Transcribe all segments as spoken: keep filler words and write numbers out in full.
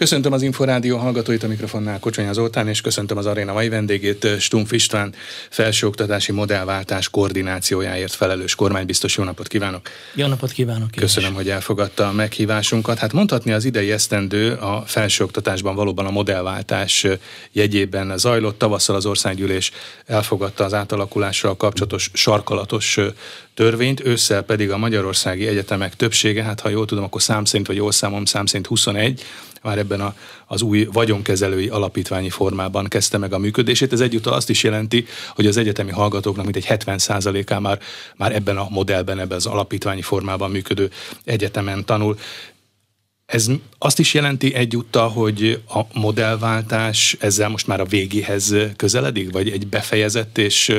Köszöntöm az Inforádió hallgatóit, a mikrofonnál Kocsonya Zoltán, és köszöntöm az aréna mai vendégét, Stumpf István, felsőoktatási modellváltás koordinációjáért felelős kormánybiztos. Jó napot kívánok! Jó napot kívánok! Köszönöm, hogy elfogadta a meghívásunkat. Hát mondhatni, az idei esztendő a felsőoktatásban valóban a modellváltás jegyében zajlott. Tavasszal az országgyűlés elfogadta az átalakulásra kapcsolatos sarkalatos törvényt, ősszel pedig a magyarországi egyetemek többsége, hát ha jól tudom, akkor szám szerint, vagy jól számom, szám szerint huszonegy, már ebben a, az új vagyonkezelői alapítványi formában kezdte meg a működését. Ez egyúttal azt is jelenti, hogy az egyetemi hallgatóknak mintegy hetven százaléka már, már ebben a modellben, ebben az alapítványi formában működő egyetemen tanul. Ez azt is jelenti egyúttal, hogy a modellváltás ezzel most már a végéhez közeledik, vagy egy befejezett és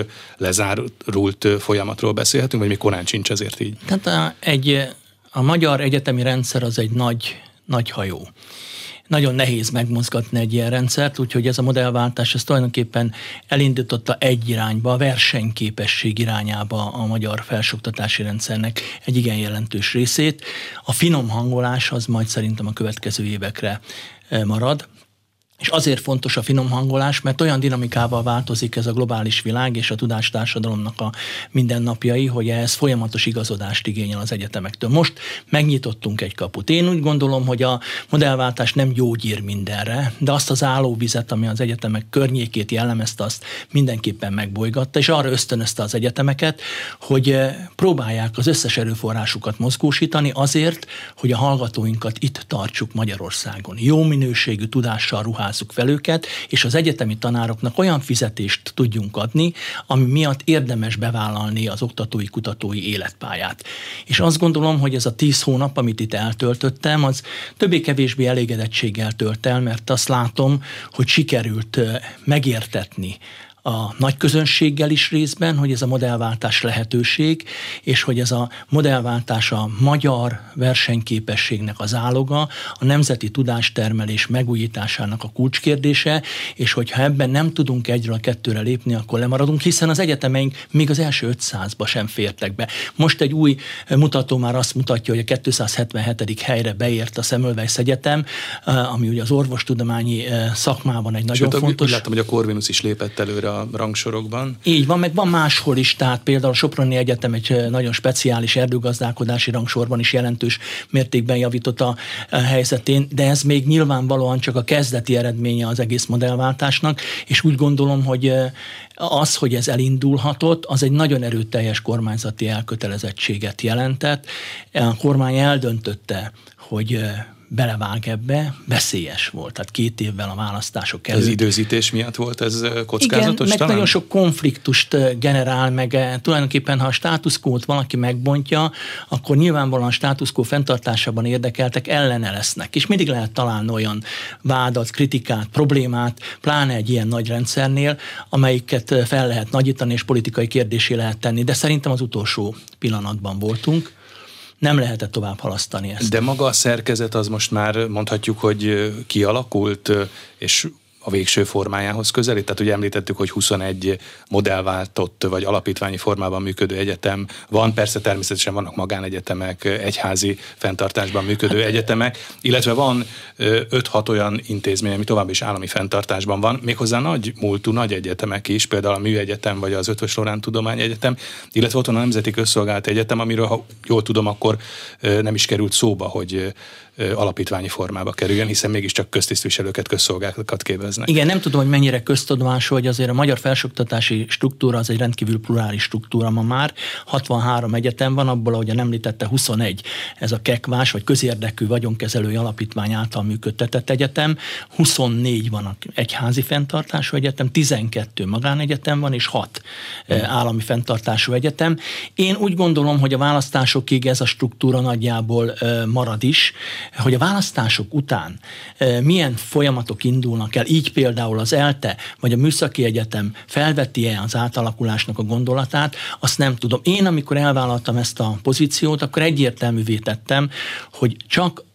lezárult folyamatról beszélhetünk, vagy még korán sincs azért így? Tehát a, egy, a magyar egyetemi rendszer az egy nagy, nagy hajó. Nagyon nehéz megmozgatni egy ilyen rendszert, úgyhogy ez a modellváltás ez tulajdonképpen elindította egy irányba, a versenyképesség irányába a magyar felsőoktatási rendszernek egy igen jelentős részét. A finom hangolás az majd szerintem a következő évekre marad. És azért fontos a finom hangolás, mert olyan dinamikával változik ez a globális világ és a tudástársadalomnak a mindennapjai, hogy ez folyamatos igazodást igényel az egyetemektől. Most megnyitottunk egy kaput. Én úgy gondolom, hogy a modellváltás nem gyógyír mindenre, de azt az állóvizet, ami az egyetemek környékét jellemezte, azt mindenképpen megbolygatta, és arra ösztönözte az egyetemeket, hogy próbálják az összes erőforrásukat mozgósítani azért, hogy a hallgatóinkat itt tartsuk Magyarországon. Jó minőségű tudással ruházzuk fel őket, és az egyetemi tanároknak olyan fizetést tudjunk adni, ami miatt érdemes bevállalni az oktatói, kutatói életpályát. És azt gondolom, hogy ez a tíz hónap, amit itt eltöltöttem, az többé-kevésbé elégedettséggel tölt el, mert azt látom, hogy sikerült megértetni a nagy közönséggel is részben, hogy ez a modellváltás lehetőség, és hogy ez a modellváltás a magyar versenyképességnek az áloga, a nemzeti tudástermelés megújításának a kulcskérdése, és hogyha ebben nem tudunk egyről a kettőre lépni, akkor lemaradunk, hiszen az egyetemeink még az első ötszázba sem fértek be. Most egy új mutató már azt mutatja, hogy a kétszázhetvenhetedik helyre beért a Semmelweis Egyetem, ami ugye az orvostudományi szakmában egy nagyon Sőt, fontos... Sőt, láttam, hogy a Corvinus is lépett előre a rangsorokban. Így van, meg van máshol is, tehát például a Soproni Egyetem egy nagyon speciális erdőgazdálkodási rangsorban is jelentős mértékben javított a helyzetén, de ez még nyilvánvalóan csak a kezdeti eredménye az egész modellváltásnak, és úgy gondolom, hogy az, hogy ez elindulhatott, az egy nagyon erőteljes kormányzati elkötelezettséget jelentett. A kormány eldöntötte, hogy belevág ebbe, veszélyes volt. Tehát két évvel a választások előtt. Az időzítés miatt volt ez kockázatos? Igen, meg talán? nagyon sok konfliktust generál, meg tulajdonképpen, ha a status quo-t valaki megbontja, akkor nyilvánvalóan a status quo fenntartásában érdekeltek ellene lesznek. És mindig lehet találni olyan vádat, kritikát, problémát, pláne egy ilyen nagy rendszernél, amelyiket fel lehet nagyítani, és politikai kérdésé lehet tenni. De szerintem az utolsó pillanatban voltunk. Nem lehetett tovább halasztani ezt. De maga a szerkezet az most már mondhatjuk, hogy kialakult, és a végső formájához közelít. Tehát ugye említettük, hogy huszonegy modellváltott vagy alapítványi formában működő egyetem van. Persze természetesen vannak magánegyetemek, egyházi fenntartásban működő hát, egyetemek, illetve van öt-hat olyan intézmény, ami tovább is állami fenntartásban van, méghozzá nagy múltú, nagy egyetemek is, például a Műegyetem vagy az Eötvös Loránd Tudományegyetem, illetve ott van a Nemzeti Közszolgálati Egyetem, amiről, ha jól tudom, akkor nem is került szóba, hogy alapítványi formába kerüljön, hiszen mégiscsak köztisztviselőket, közszolgálatokat képeznek. Igen, nem tudom, hogy mennyire köztudomás, hogy azért a magyar felsőoktatási struktúra az egy rendkívül plurális struktúra ma már. hatvanhárom egyetem van, abból, ahogy említette, huszonegy. Ez a kekvás, vagy közérdekű vagyonkezelői alapítvány által működtetett egyetem. huszonnégy van a egyházi fenntartású egyetem, tizenkettő magánegyetem van, és hat hmm. állami fenntartású egyetem. Én úgy gondolom, hogy a választásokig ez a struktúra nagyjából marad is, hogy a választások után milyen folyamatok indulnak el, így például az ELTE vagy a Műszaki Egyetem felveti-e az átalakulásnak a gondolatát, azt nem tudom. Én, amikor elvállaltam ezt a pozíciót, akkor egyértelművé tettem, hogy csak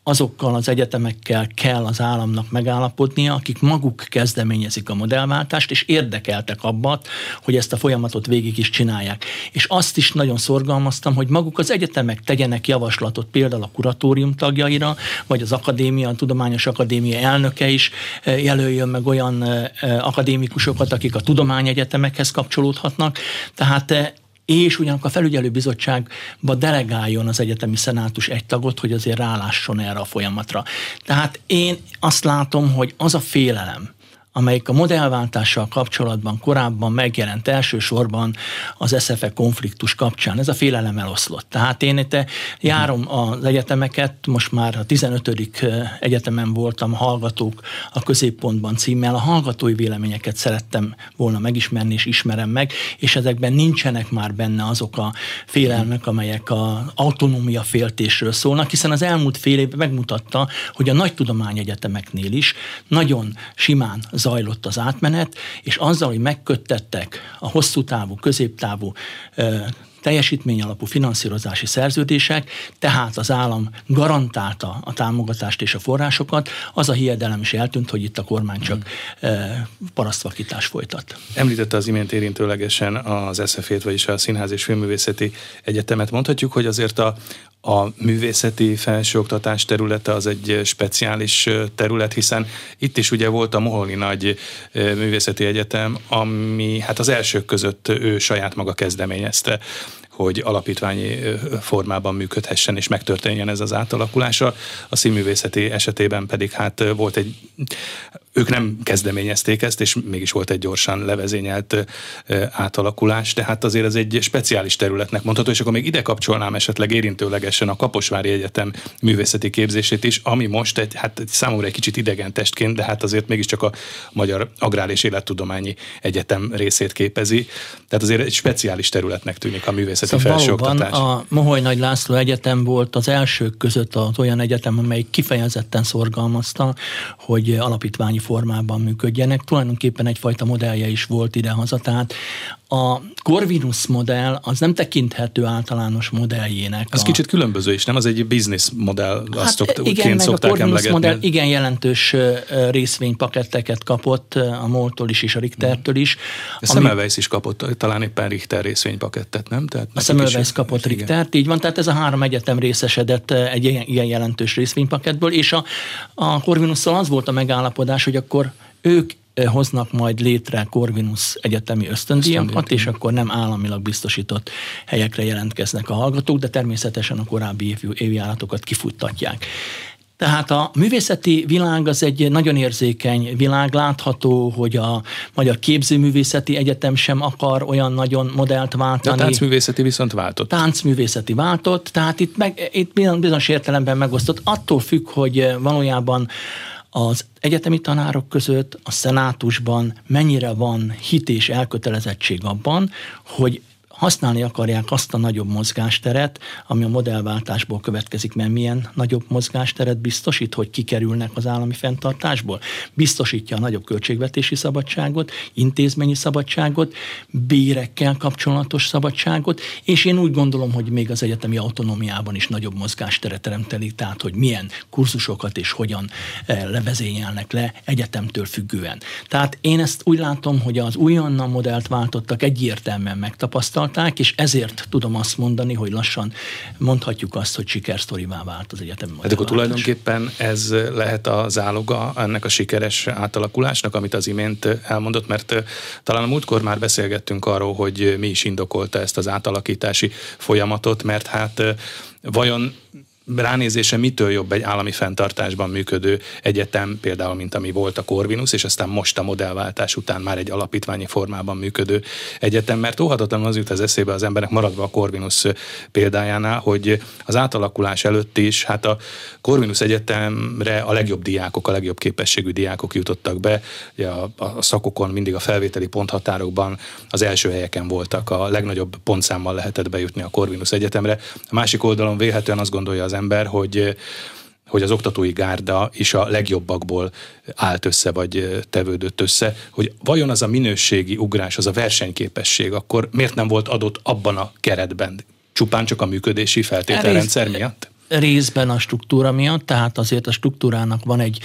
azokkal az egyetemekkel kell az államnak megállapodnia, akik maguk kezdeményezik a modellváltást, és érdekeltek abban, hogy ezt a folyamatot végig is csinálják. És azt is nagyon szorgalmaztam, hogy maguk az egyetemek tegyenek javaslatot például a kuratórium tagjaira, vagy az akadémia, a tudományos akadémia elnöke is jelöljön meg olyan akadémikusokat, akik a tudományegyetemekhez kapcsolódhatnak. Tehát és ugyanakkor a felügyelőbizottságba delegáljon az egyetemi szenátus egy tagot, hogy azért rálásson erre a folyamatra. Tehát én azt látom, hogy az a félelem, amelyik a modellváltással kapcsolatban korábban megjelent elsősorban az es ef e konfliktus kapcsán. Ez a félelem eloszlott. Tehát én itt járom az egyetemeket, most már a tizenötödik egyetemen voltam, Hallgatók a középpontban címmel. A hallgatói véleményeket szerettem volna megismerni, és ismerem meg, és ezekben nincsenek már benne azok a félelmek, amelyek az autonómia féltésről szólnak, hiszen az elmúlt fél évben megmutatta, hogy a nagy tudományegyetemeknél is nagyon simán zajlott az átmenet, és azzal, hogy megköttettek a hosszú távú, középtávú teljesítmény alapú finanszírozási szerződések, tehát az állam garantálta a támogatást és a forrásokat, az a hiedelem is eltűnt, hogy itt a kormány csak mm. parasztvakítás folytat. Említette az imént érintőlegesen az es ef é-t, vagyis a Színház és Filmművészeti Egyetemet. Mondhatjuk, hogy azért a A művészeti felsőoktatás területe az egy speciális terület, hiszen itt is ugye volt a Moholni Nagy Művészeti Egyetem, ami hát az elsők között ő saját maga kezdeményezte, hogy alapítványi formában működhessen és megtörténjen ez az átalakulása. A színművészeti esetében pedig hát volt egy, ők nem kezdeményezték ezt, és mégis volt egy gyorsan levezényelt átalakulás, de hát azért ez egy speciális területnek mondható, és akkor még ide kapcsolnám esetleg érintőlegesen a Kaposvári Egyetem művészeti képzését is, ami most egy, hát számomra egy kicsit idegen testként, de hát azért mégiscsak a Magyar Agrár és Élettudományi Egyetem részét képezi. Tehát azért egy speciális területnek tűnik a művészeti Szóval valóban a Moholy Nagy László Egyetem volt az elsők között az olyan egyetem, amely kifejezetten szorgalmazta, hogy alapítványi formában működjenek. Tulajdonképpen egyfajta modellje is volt idehaza, tehát a Corvinus modell az nem tekinthető általános modelljének. Az a... kicsit különböző is, nem? Az egy business modell, azt hát szokt, igen, meg szokták a Corvinus emlegetni. modell igen jelentős részvénypaketteket kapott a MOL-tól is és a Richtertől is. A Semmelweis is kapott, talán éppen Richter részvénypakettet, nem? Tehát a Semmelweis kapott Richtert, így van, tehát ez a három egyetem részesedett egy ilyen jelentős részvénypaketből, és a, a Corvinusszal az volt a megállapodás, hogy akkor ők hoznak majd létre Corvinus egyetemi ösztöndíjakat, és akkor nem államilag biztosított helyekre jelentkeznek a hallgatók, de természetesen a korábbi évjáratokat kifuttatják. Tehát a művészeti világ az egy nagyon érzékeny világ, látható, hogy a Magyar Képzőművészeti Egyetem sem akar olyan nagyon modellt váltani. De a táncművészeti viszont váltott. Táncművészeti váltott, tehát itt, meg, itt bizonyos értelemben megosztott. Attól függ, hogy valójában az egyetemi tanárok között, a szenátusban mennyire van hit és elkötelezettség abban, hogy használni akarják azt a nagyobb mozgásteret, ami a modellváltásból következik, mert milyen nagyobb mozgásteret biztosít, hogy kikerülnek az állami fenntartásból. Biztosítja a nagyobb költségvetési szabadságot, intézményi szabadságot, bérekkel kapcsolatos szabadságot, és én úgy gondolom, hogy még az egyetemi autonómiában is nagyobb mozgásteret teremtelik, tehát hogy milyen kurzusokat és hogyan levezényelnek le egyetemtől függően. Tehát én ezt úgy látom, hogy az újonnan modellt váltottak egyértelműen megtapasztalt, és ezért tudom azt mondani, hogy lassan mondhatjuk azt, hogy sikersztorivá vált az egyetemi modellváltás. Hát akkor tulajdonképpen ez lehet a záloga ennek a sikeres átalakulásnak, amit az imént elmondott, mert talán a múltkor már beszélgettünk arról, hogy mi is indokolta ezt az átalakítási folyamatot, mert hát vajon ránézése mitől jobb egy állami fenntartásban működő egyetem, például, mint ami volt a Corvinus, és aztán most a modellváltás után már egy alapítványi formában működő egyetem, mert óhatatlanul az jut az eszébe az emberek, maradva a Corvinus példájánál, hogy az átalakulás előtt is, hát a Corvinus Egyetemre a legjobb diákok, a legjobb képességű diákok jutottak be, a, a szakokon mindig a felvételi ponthatárokban az első helyeken voltak, a legnagyobb pontszámmal lehetett bejutni a Corvinus Egyetemre. A másik oldalon vélhetően azt gondolja az ember, hogy, hogy az oktatói gárda is a legjobbakból állt össze, vagy tevődött össze, hogy vajon az a minőségi ugrás, az a versenyképesség, akkor miért nem volt adott abban a keretben? Csupán csak a működési feltételrendszer miatt? részben a struktúra miatt, tehát azért a struktúrának van egy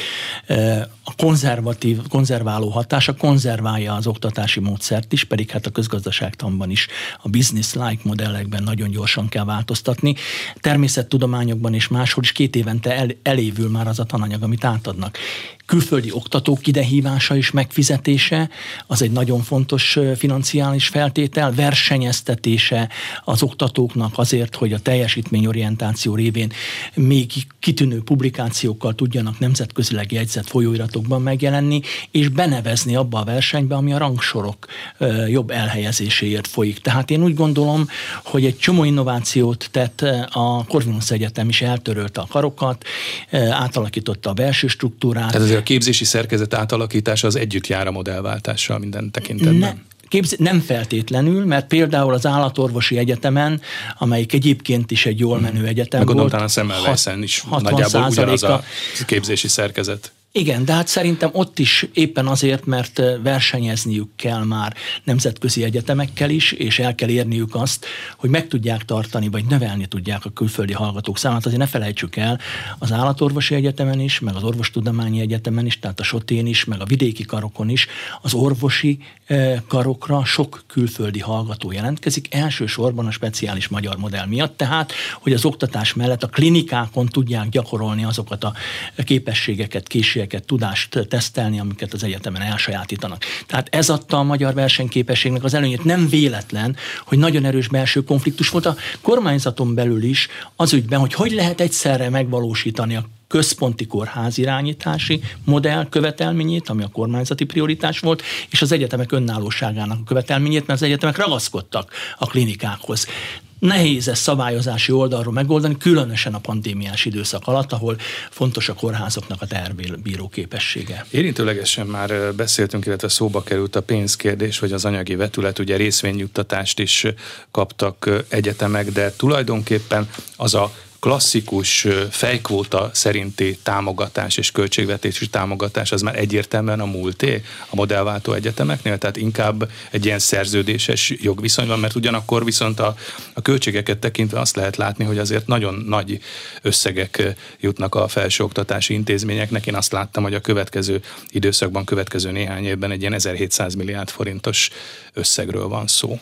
a konzervatív, konzerváló hatása, konzerválja az oktatási módszert is, pedig hát a közgazdaságtanban is a business-like modellekben nagyon gyorsan kell változtatni. Természettudományokban és máshol is két évente el, elévül már az a tananyag, amit átadnak. Külföldi oktatók idehívása és megfizetése, az egy nagyon fontos financiális feltétel, versenyeztetése az oktatóknak azért, hogy a teljesítményorientáció révén még kitűnő publikációkkal tudjanak nemzetközileg jegyzett folyóiratokban megjelenni, és benevezni abba a versenybe, ami a rangsorok jobb elhelyezéséért folyik. Tehát én úgy gondolom, hogy egy csomó innovációt tett a Corvinus Egyetem is, eltörölte a karokat, átalakította a belső struktúrát. Tehát azért a képzési szerkezet átalakítása az együtt jár a modellváltással minden tekintetben. Ne. Képz- nem feltétlenül, mert például az Állatorvosi Egyetemen, amelyik egyébként is egy jól menő egyetem Meg volt. Meg a Semmelweisen is nagyjából ugyanaz a képzési szerkezet. Igen, de hát szerintem ott is éppen azért, mert versenyezniük kell már nemzetközi egyetemekkel is, és el kell érniük azt, hogy meg tudják tartani, vagy növelni tudják a külföldi hallgatók számát. Azért ne felejtsük el, az Állatorvosi Egyetemen is, meg az Orvostudományi Egyetemen is, tehát a Sotén is, meg a vidéki karokon is, az orvosi karokra sok külföldi hallgató jelentkezik, elsősorban a speciális magyar modell miatt, tehát, hogy az oktatás mellett a klinikákon tudják gyakorolni azokat a képességeket, készségeket, tudást tesztelni, amiket az egyetemen elsajátítanak. Tehát ez adta a magyar versenyképességnek az előnyét. Nem véletlen, hogy nagyon erős belső konfliktus volt a kormányzaton belül is az ügyben, hogy hogy lehet egyszerre megvalósítani a központi kórház irányítási modell követelményét, ami a kormányzati prioritás volt, és az egyetemek önállóságának a követelményét, mert az egyetemek ragaszkodtak a klinikákhoz. Nehéz ezt szabályozási oldalról megoldani, különösen a pandémiás időszak alatt, ahol fontos a kórházoknak a terbíró képessége. Érintőlegesen már beszéltünk, illetve szóba került a pénzkérdés, vagy az anyagi vetület, ugye részvényjuttatást is kaptak egyetemek, de tulajdonképpen az a klasszikus fejkvóta szerinti támogatás és költségvetési támogatás az már egyértelműen a múlté a modellváltó egyetemeknél, tehát inkább egy ilyen szerződéses jogviszony van, mert ugyanakkor viszont a, a költségeket tekintve azt lehet látni, hogy azért nagyon nagy összegek jutnak a felsőoktatási intézményeknek. Én azt láttam, hogy a következő időszakban, következő néhány évben egy ilyen ezerhétszáz milliárd forintos összegről van szó.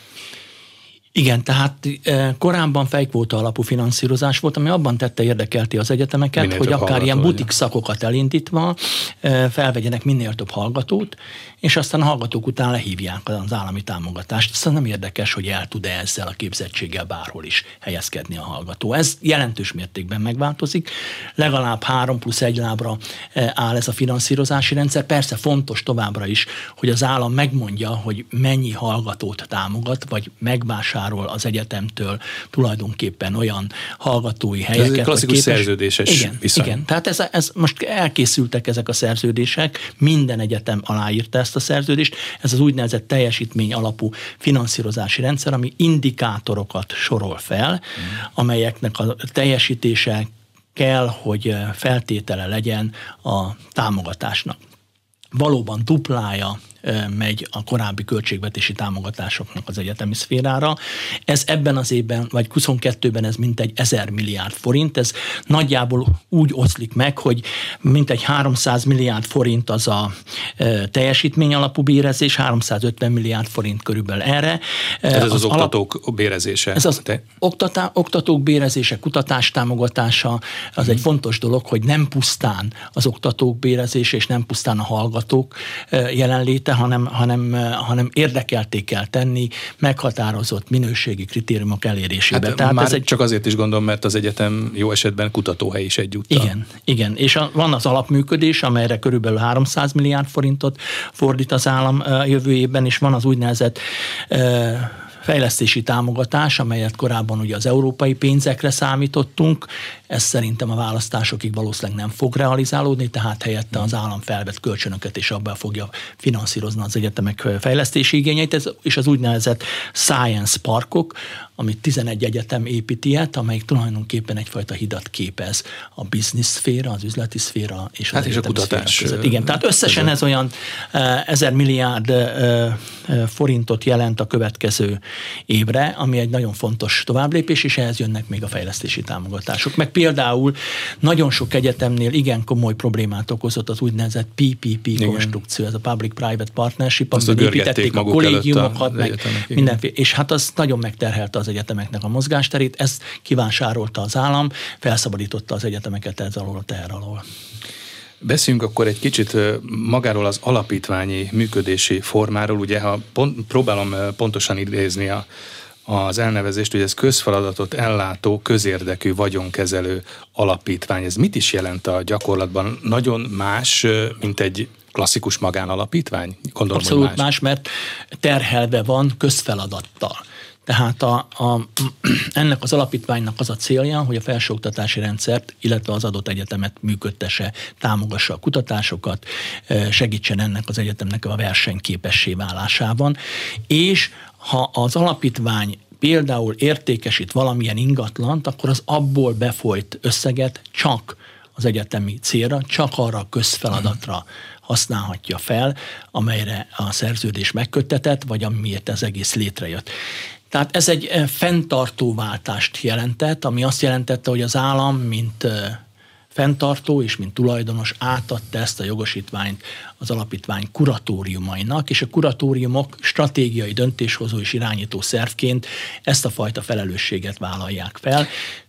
Igen, tehát korábban fejkvóta alapú finanszírozás volt, ami abban tette érdekelti az egyetemeket, minél hogy akár ilyen butik szakokat elindítva felvegyenek minél több hallgatót, és aztán a hallgatók után lehívják az állami támogatást. Aztán nem érdekes, hogy el tud-e ezzel a képzettséggel bárhol is helyezkedni a hallgató. Ez jelentős mértékben megváltozik. Legalább három plusz egy lábra áll ez a finanszírozási rendszer. Persze fontos továbbra is, hogy az állam megmondja, hogy mennyi hallgatót támogat, vagy megvásárol az egyetemtől tulajdonképpen olyan hallgatói helyeket. Ez klasszikus képes... szerződéses igen, viszony. Igen, tehát ez, ez most elkészültek ezek a szerződések, minden egyetem aláírta ezt a szerződést, ez az úgynevezett teljesítmény alapú finanszírozási rendszer, ami indikátorokat sorol fel, mm. amelyeknek a teljesítése kell, hogy feltétele legyen a támogatásnak. Valóban duplája megy a korábbi költségvetési támogatásoknak az egyetemi szférára. Ez ebben az évben, vagy huszonkettőben ez mintegy ezer milliárd forint, ez nagyjából úgy oszlik meg, hogy mintegy háromszáz milliárd forint az a teljesítmény alapú bérezés, háromszázötven milliárd forint körülbelül erre. Ez az, az oktatók alap, bérezése. Ez az Te... oktatá, oktatók bérezése, kutatás támogatása, az hmm. egy fontos dolog, hogy nem pusztán az oktatók bérezése, és nem pusztán a hallgatók jelenléte, Hanem, hanem, hanem érdekelté kell tenni meghatározott minőségi kritériumok elérésébe. Hát Tehát már ez egy... csak azért is gondolom, mert az egyetem jó esetben kutatóhely is egyúttal. Igen, igen. És a, van az alapműködés, amelyre körülbelül háromszáz milliárd forintot fordít az állam jövő évben, és van az úgynevezett fejlesztési támogatás, amelyet korábban ugye az európai pénzekre számítottunk, ez szerintem a választásokig valószínűleg nem fog realizálódni, tehát helyette az állam felvett kölcsönöket és abban fogja finanszírozni az egyetemek fejlesztési igényeit, ez, és az úgynevezett science parkok, amit tizenegy egyetem építi át, amelyik tulajdonképpen egyfajta hidat képez a business szféra, az üzleti szféra és az hát és a kutatás között. Igen, tehát összesen ez olyan ezer milliárd forintot jelent a következő évre, ami egy nagyon fontos továbblépés, és ehhez jönnek még a fejlesztési támogatások. Meg például nagyon sok egyetemnél igen komoly problémát okozott az úgynevezett pé pé pé igen. konstrukció, ez a Public-Private Partnership, amiben építették a kollégiumokat, meg mindenféle, és hát az nagyon megterhelte az egyetemeknek a mozgásterét, ezt kivásárolta az állam, felszabadította az egyetemeket ez alól a teher alól. Beszéljünk akkor egy kicsit magáról az alapítványi működési formáról. Ugye, ha pont, próbálom pontosan idézni a, az elnevezést, hogy ez közfeladatot ellátó, közérdekű, vagyonkezelő alapítvány. Ez mit is jelent a gyakorlatban? Nagyon más, mint egy klasszikus magánalapítvány? Gondolom, abszolút más. más, mert terhelve van közfeladattal. Tehát a, a, ennek az alapítványnak az a célja, hogy a felsőoktatási rendszert, illetve az adott egyetemet működtesse, támogassa a kutatásokat, segítsen ennek az egyetemnek a versenyképessé válásában, és ha az alapítvány például értékesít valamilyen ingatlant, akkor az abból befolyt összeget csak az egyetemi célra, csak arra a közfeladatra használhatja fel, amelyre a szerződés megköttetett, vagy amiért ez egész létrejött. Tehát ez egy fenntartó váltást jelentett, ami azt jelentette, hogy az állam, mint fenntartó és mint tulajdonos átadta ezt a jogosítványt az alapítvány kuratóriumainak, és a kuratóriumok stratégiai döntéshozó és irányító szervként ezt a fajta felelősséget vállalják fel.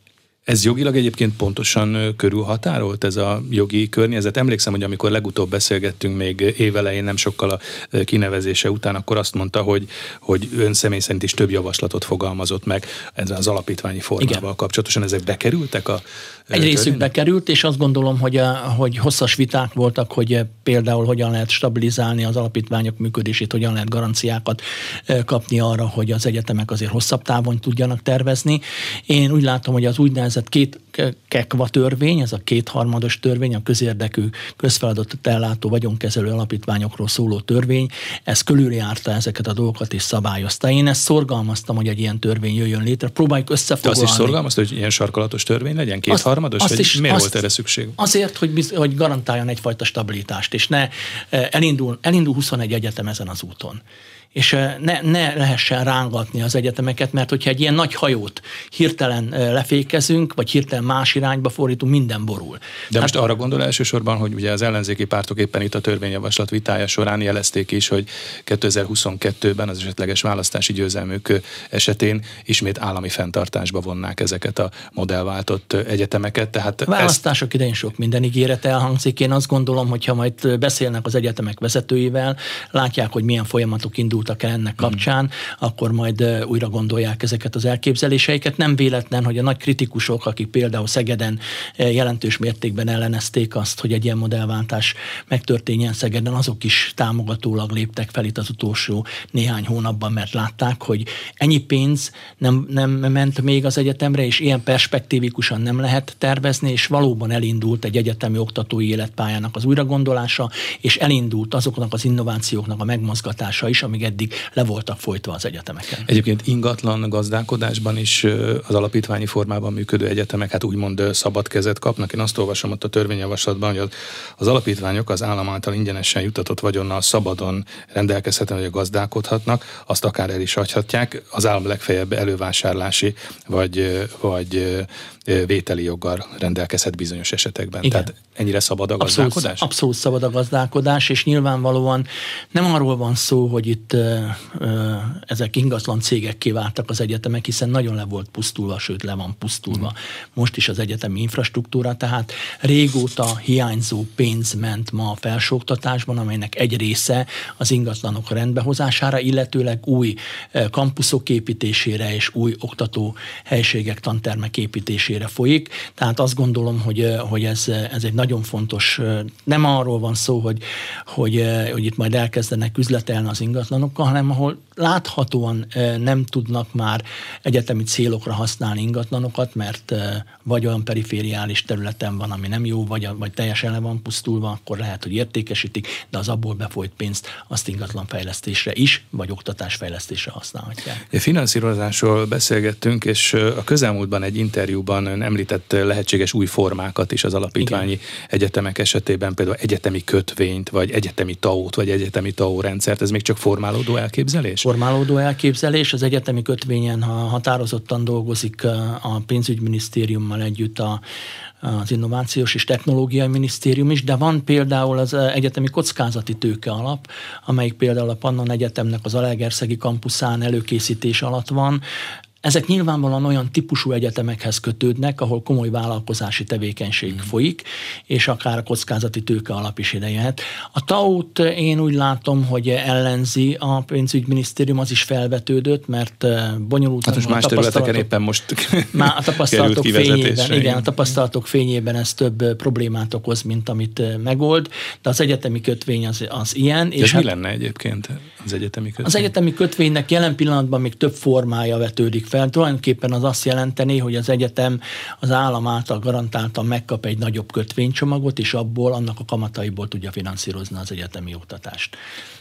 Ez jogilag egyébként pontosan körülhatárolt, ez a jogi környezet? Emlékszem, hogy amikor legutóbb beszélgettünk még évelején, nem sokkal a kinevezése után, akkor azt mondta, hogy, hogy ön személy szerint is több javaslatot fogalmazott meg ezzel az alapítványi formával Igen. kapcsolatosan. Ezek bekerültek a Egy részük bekerült, és azt gondolom, hogy, a, hogy hosszas viták voltak, hogy például hogyan lehet stabilizálni az alapítványok működését, hogyan lehet garanciákat kapni arra, hogy az egyetemek azért hosszabb távon tudjanak tervezni. Én úgy látom, hogy az úgynevezett két kekva törvény, ez a kétharmados törvény, a közérdekű közfeladatot ellátó vagyonkezelő alapítványokról szóló törvény, ez körüljárta ezeket a dolgokat és szabályozta. Én ezt szorgalmaztam, hogy egy ilyen törvény jöjjön létre. Próbáljuk összefoglalni. De azt is szorgalmazta, hogy ilyen sarkalatos törvény legyen? Kétharmados? Azt, azt is, miért azt, volt erre szükség? Azért, hogy, biz, hogy garantáljon egyfajta stabilitást, és ne elindul, elindul huszonegy egyetem ezen az úton. És ne, ne lehessen rángatni az egyetemeket, mert hogyha egy ilyen nagy hajót hirtelen lefékezünk, vagy hirtelen más irányba fordítunk, minden borul. De hát, most arra gondol elsősorban, hogy ugye az ellenzéki pártok éppen itt a törvényjavaslat vitája során jelezték is, hogy kétezer-huszonkettőben az esetleges választási győzelmük esetén ismét állami fenntartásba vonnák ezeket a modellváltott egyetemeket. Tehát választások ezt... idején sok minden ígéret elhangzik. Én azt gondolom, hogyha majd beszélnek az egyetemek vezetőivel, látják, hogy milyen folyamatok indul el ennek kapcsán, mm. akkor majd újra gondolják ezeket az elképzeléseiket. Nem véletlen, hogy a nagy kritikusok, akik például Szegeden jelentős mértékben ellenezték azt, hogy egy ilyen modellváltás megtörténjen Szegeden, azok is támogatólag léptek fel itt az utolsó néhány hónapban, mert látták, hogy ennyi pénz nem, nem ment még az egyetemre, és ilyen perspektívikusan nem lehet tervezni, és valóban elindult egy egyetemi oktatói életpályának az újragondolása, és elindult azoknak az innovációknak a megmozgatása is, amíg eddig le voltak folytva az egyetemeken. Egyébként ingatlan gazdálkodásban is az alapítványi formában működő egyetemek hát úgymond szabad kezet kapnak. Én azt olvasom ott a törvényjavaslatban, hogy az alapítványok az állam által ingyenesen juttatott vagyonnal szabadon rendelkezhetnek, hogy gazdálkodhatnak, azt akár el is hagyhatják, az állam legfeljebb elővásárlási vagy, vagy vételi joggal rendelkezhet bizonyos esetekben. Igen. Tehát ennyire szabad a gazdálkodás? Abszolút, abszolút szabad a gazdálkodás, és nyilvánvalóan nem arról van szó, hogy itt ö, ö, ezek ingatlan cégekké váltak az egyetemek, hiszen nagyon le volt pusztulva, sőt le van pusztulva. Hmm. Most is az egyetemi infrastruktúra, tehát régóta hiányzó pénz ment ma a felsőoktatásban, amelynek egy része az ingatlanok rendbehozására, illetőleg új kampuszok építésére és új oktató helységek, tantermek építésére folyik. Tehát azt gondolom, hogy, hogy ez, ez egy nagyon fontos, nem arról van szó, hogy, hogy, hogy itt majd elkezdenek üzletelni az ingatlanokkal, hanem ahol láthatóan nem tudnak már egyetemi célokra használni ingatlanokat, mert vagy olyan perifériális területen van, ami nem jó, vagy, vagy teljesen le van pusztulva, akkor lehet, hogy értékesítik, de az abból befolyt pénzt azt ingatlanfejlesztésre is, vagy oktatásfejlesztésre használhatják. A finanszírozásról beszélgettünk, és a közelmúltban egy interjúban említett lehetséges új formákat is az alapítványi Igen. egyetemek esetében, például egyetemi kötvényt, vagy egyetemi té á ó-t, vagy egyetemi té á ó rendszert. Ez még csak formában formálódó elképzelés? Formálódó elképzelés. Az egyetemi kötvényen határozottan dolgozik a pénzügyminisztériummal együtt a az Innovációs és Technológiai Minisztérium is, de van például az egyetemi kockázati tőke alap, amelyik például a Pannon Egyetemnek az Zalaegerszegi kampuszán előkészítés alatt van. Ezek nyilvánvalóan olyan típusú egyetemekhez kötődnek, ahol komoly vállalkozási tevékenység mm. folyik, és akár a kockázati tőke alap is ide jöhet. A té á u-t én úgy látom, hogy ellenzi a pénzügyminisztérium, az is felvetődött, mert bonyolult. Hát most más területeken éppen most már a tapasztalatok fényében, igen, a tapasztalatok fényében ez több problémát okoz, mint amit megold, de az egyetemi kötvény az, az ilyen. De és ez hát, mi lenne egyébként az egyetemi kötvény? Az egyetemi kötvénynek jelen pillanatban még több formája vetődik fel. Tulajdonképpen az azt jelenteni, hogy az egyetem az állam által garantáltan megkap egy nagyobb kötvénycsomagot, és abból, annak a kamataiból tudja finanszírozni az egyetemi oktatást.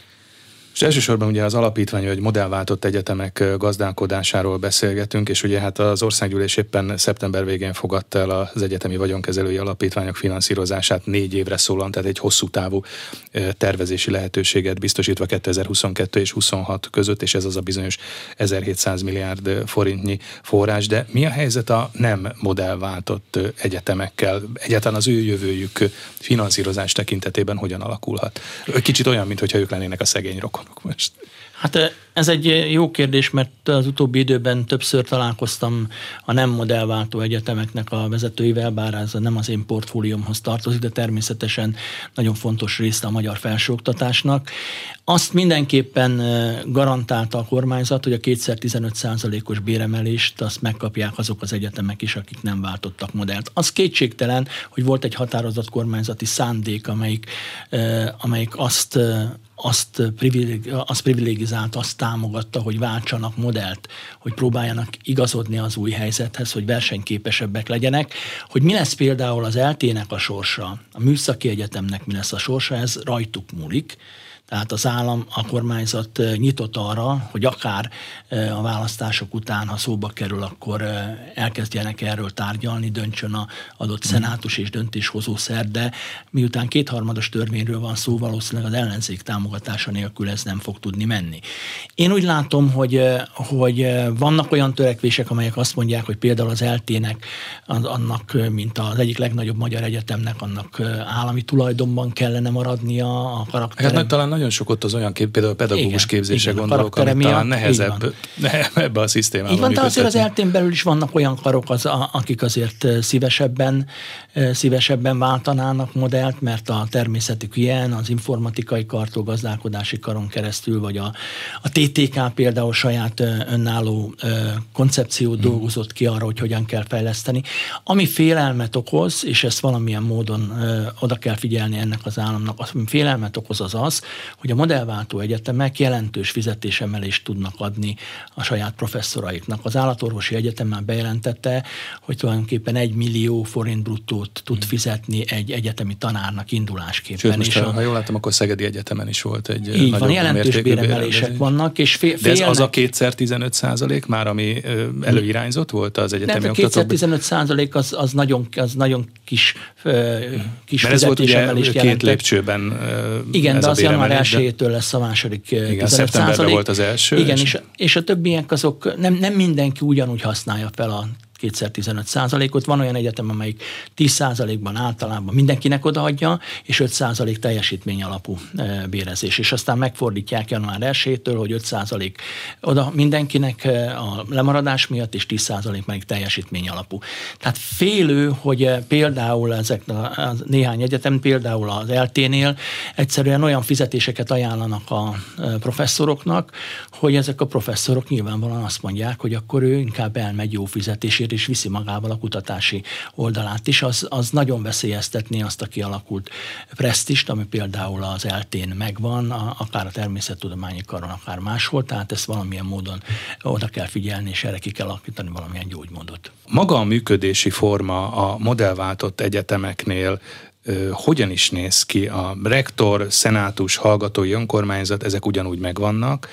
És elsősorban ugye az alapítvány, vagy modellváltott egyetemek gazdálkodásáról beszélgetünk, és ugye hát az országgyűlés éppen szeptember végén fogadta el az egyetemi vagyonkezelői alapítványok finanszírozását négy évre szólóan, tehát egy hosszú távú tervezési lehetőséget biztosítva kétezer-huszonkettő és huszonhat között, és ez az a bizonyos ezerhétszáz milliárd forintnyi forrás. De mi a helyzet a nem modellváltott egyetemekkel? Egyáltalán az ő jövőjük finanszírozás tekintetében hogyan alakulhat? Kicsit olyan, mintha ők lennének a szegény rokonok most. Hát ez egy jó kérdés, mert az utóbbi időben többször találkoztam a nem modellváltó egyetemeknek a vezetőivel, bár ez nem az én portfóliómhoz tartozik, de természetesen nagyon fontos része a magyar felsőoktatásnak. Azt mindenképpen garantálta a kormányzat, hogy a kétszer tizenöt százalékos béremelést azt megkapják azok az egyetemek is, akik nem váltottak modellt. Az kétségtelen, hogy volt egy határozott kormányzati szándék, amelyik, amelyik azt azt, privileg, azt privilegizált, azt támogatta, hogy váltsanak modellt, hogy próbáljanak igazodni az új helyzethez, hogy versenyképesebbek legyenek. Hogy mi lesz például az é té-nek a sorsa, a műszaki egyetemnek mi lesz a sorsa, ez rajtuk múlik. Tehát az állam, a kormányzat nyitott arra, hogy akár a választások után, ha szóba kerül, akkor elkezdjenek erről tárgyalni, döntsön az adott szenátus és döntéshozó szer, de miután kétharmados törvényről van szó, valószínűleg az ellenzék támogatása nélkül ez nem fog tudni menni. Én úgy látom, hogy, hogy vannak olyan törekvések, amelyek azt mondják, hogy például az é té-nek, annak, mint az egyik legnagyobb magyar egyetemnek, annak állami tulajdonban kellene maradnia a karakter. Hát talán nagyon sok ott az olyan kép, például a pedagógus képzése gondolok, ami talán nehezebb ebbe a szisztémában. Így van, de azért az é té-n belül is vannak olyan karok, az, akik azért szívesebben, szívesebben váltanának modellt, mert a természetük ilyen, az informatikai kartól, gazdálkodási karon keresztül, vagy a, a té té ká például saját önálló koncepciót hmm. dolgozott ki arra, hogy hogyan kell fejleszteni. Ami félelmet okoz, és ezt valamilyen módon oda kell figyelni ennek az államnak, ami félelmet okoz az az, hogy a modellváltó egyetemek jelentős fizetésemelést tudnak adni a saját professzoraiknak. Az Állatorvosi Egyetem már bejelentette, hogy tulajdonképpen egy millió forint bruttót tud fizetni egy egyetemi tanárnak indulásképpen. Sőt, most, ha, a... ha jól látom, akkor Szegedi Egyetemen is volt egy így van, jelentős béremelések vannak. És fél, de ez félnek... az a kétszer tizenöt százalék már, ami előirányzott volt az egyetemi oktatók? De a kétszer tizenöt százalék az, az, nagyon, az nagyon kis, kis fizetésemelést jelentett. Két lépcsőben igen, ez de az január elsejétől lesz a második igen, szeptemberben volt az első. Igen, és, és a többiek azok nem, nem mindenki ugyanúgy használja fel a kétszer tizenöt százalékot. Van olyan egyetem, amelyik tíz százalékban általában mindenkinek odaadja, és öt százalék teljesítmény alapú bérezés. És aztán megfordítják január elsejétől, hogy öt százalék oda mindenkinek a lemaradás miatt, és tíz százalék meg teljesítmény alapú. Tehát félő, hogy például ezek a néhány egyetem, például az é té-nél egyszerűen olyan fizetéseket ajánlanak a professzoroknak, hogy ezek a professzorok nyilvánvalóan azt mondják, hogy akkor ő inkább elmegy jó fizetésért, és viszi magával a kutatási oldalát is, az, az nagyon veszélyeztetné azt a kialakult presztist, ami például az é té-n megvan, akár a természettudományi karon, akár máshol, tehát ezt valamilyen módon oda kell figyelni, és erre ki kell alakítani valamilyen gyógymódot. Maga a működési forma a modellváltott egyetemeknél hogyan is néz ki? A rektor, szenátus, hallgatói önkormányzat, ezek ugyanúgy megvannak,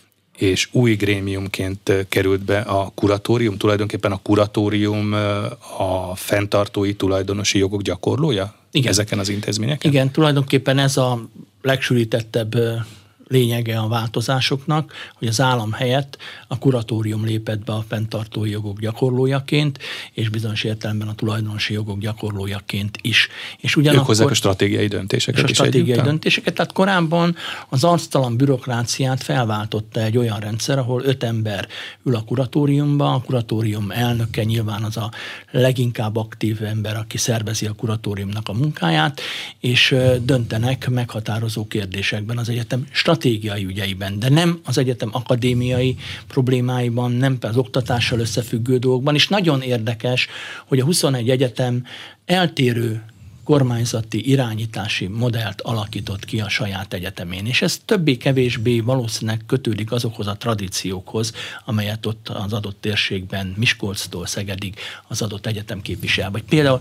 és új grémiumként került be a kuratórium. Tulajdonképpen a kuratórium a fenntartói tulajdonosi jogok gyakorlója? Igen. Ezeken az intézményeken? Igen, tulajdonképpen ez a legsűrítettebb lényege a változásoknak, hogy az állam helyett a kuratórium lépett be a fenntartói jogok gyakorlójaként, és bizonyos értelemben a tulajdonosi jogok gyakorlójaként is. És ugyanakkor, ők hozzák a stratégiai döntéseket és a stratégiai is döntéseket, tehát korábban az arctalan bürokráciát felváltotta egy olyan rendszer, ahol öt ember ül a kuratóriumban, a kuratórium elnöke nyilván az a leginkább aktív ember, aki szervezi a kuratóriumnak a munkáját, és döntenek meghatározó kérdésekben az egyetem stratégiai ügyeiben, de nem az egyetem akadémiai problémáiban, nem az oktatással összefüggő dolgokban, és nagyon érdekes, hogy a huszonegy egyetem eltérő kormányzati irányítási modellt alakított ki a saját egyetemén, és ez többé-kevésbé valószínűleg kötődik azokhoz a tradíciókhoz, amelyet ott az adott térségben Miskolctól Szegedig az adott egyetem képvisel. Vagy például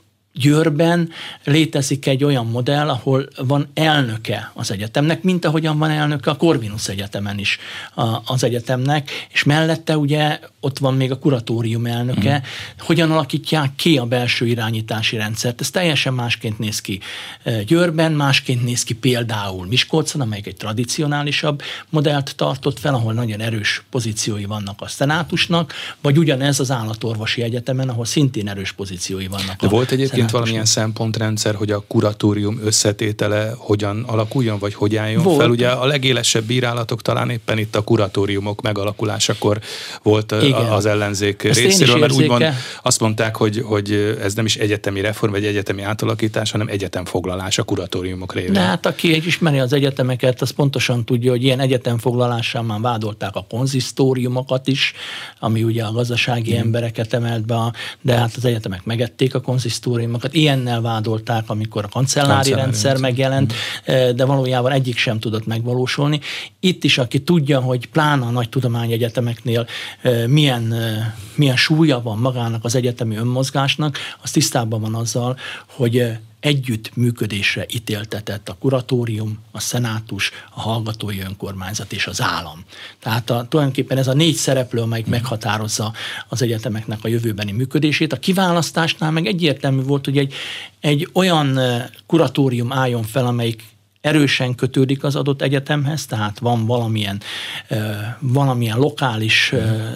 Győrben létezik egy olyan modell, ahol van elnöke az egyetemnek, mint ahogyan van elnöke a Corvinus Egyetemen is az egyetemnek, és mellette ugye ott van még a kuratórium elnöke. Mm. Hogyan alakítják ki a belső irányítási rendszert? Ez teljesen másként néz ki Győrben, másként néz ki például Miskolcon, amelyik egy tradicionálisabb modellt tartott fel, ahol nagyon erős pozíciói vannak a szenátusnak, vagy ugyanez az állatorvosi egyetemen, ahol szintén erős pozíciói vannak. De volt egyébként valamilyen szempontrendszer, hogy a kuratórium összetétele hogyan alakuljon, vagy hogy álljon volt. fel? Ugye a legélesebb bírálatok talán éppen itt a kuratóriumok megalakulásakor volt Igen. az ellenzék Ezt részéről, mert úgymond azt mondták, hogy, hogy ez nem is egyetemi reform, vagy egyetemi átalakítás, hanem egyetemfoglalás a kuratóriumok révén. De hát aki ismeri az egyetemeket, az pontosan tudja, hogy ilyen egyetemfoglalással már vádolták a konzisztóriumokat is, ami ugye a gazdasági hmm. embereket emelt be, de hát az egyetemek megették a konzisztóriumokat. Ilyennel vádolták, amikor a kancellári, kancellári rendszer, rendszer megjelent, mm. de valójában egyik sem tudott megvalósulni. Itt is, aki tudja, hogy pláne a nagy tudományegyetemeknél milyen, milyen súlya van magának az egyetemi önmozgásnak, az tisztában van azzal, hogy együttműködésre ítéltetett a kuratórium, a szenátus, a hallgatói önkormányzat és az állam. Tehát a, tulajdonképpen ez a négy szereplő, amelyik mm. meghatározza az egyetemeknek a jövőbeni működését. A kiválasztásnál meg egyértelmű volt, hogy egy, egy olyan kuratórium álljon fel, amelyik erősen kötődik az adott egyetemhez, tehát van valamilyen, valamilyen lokális,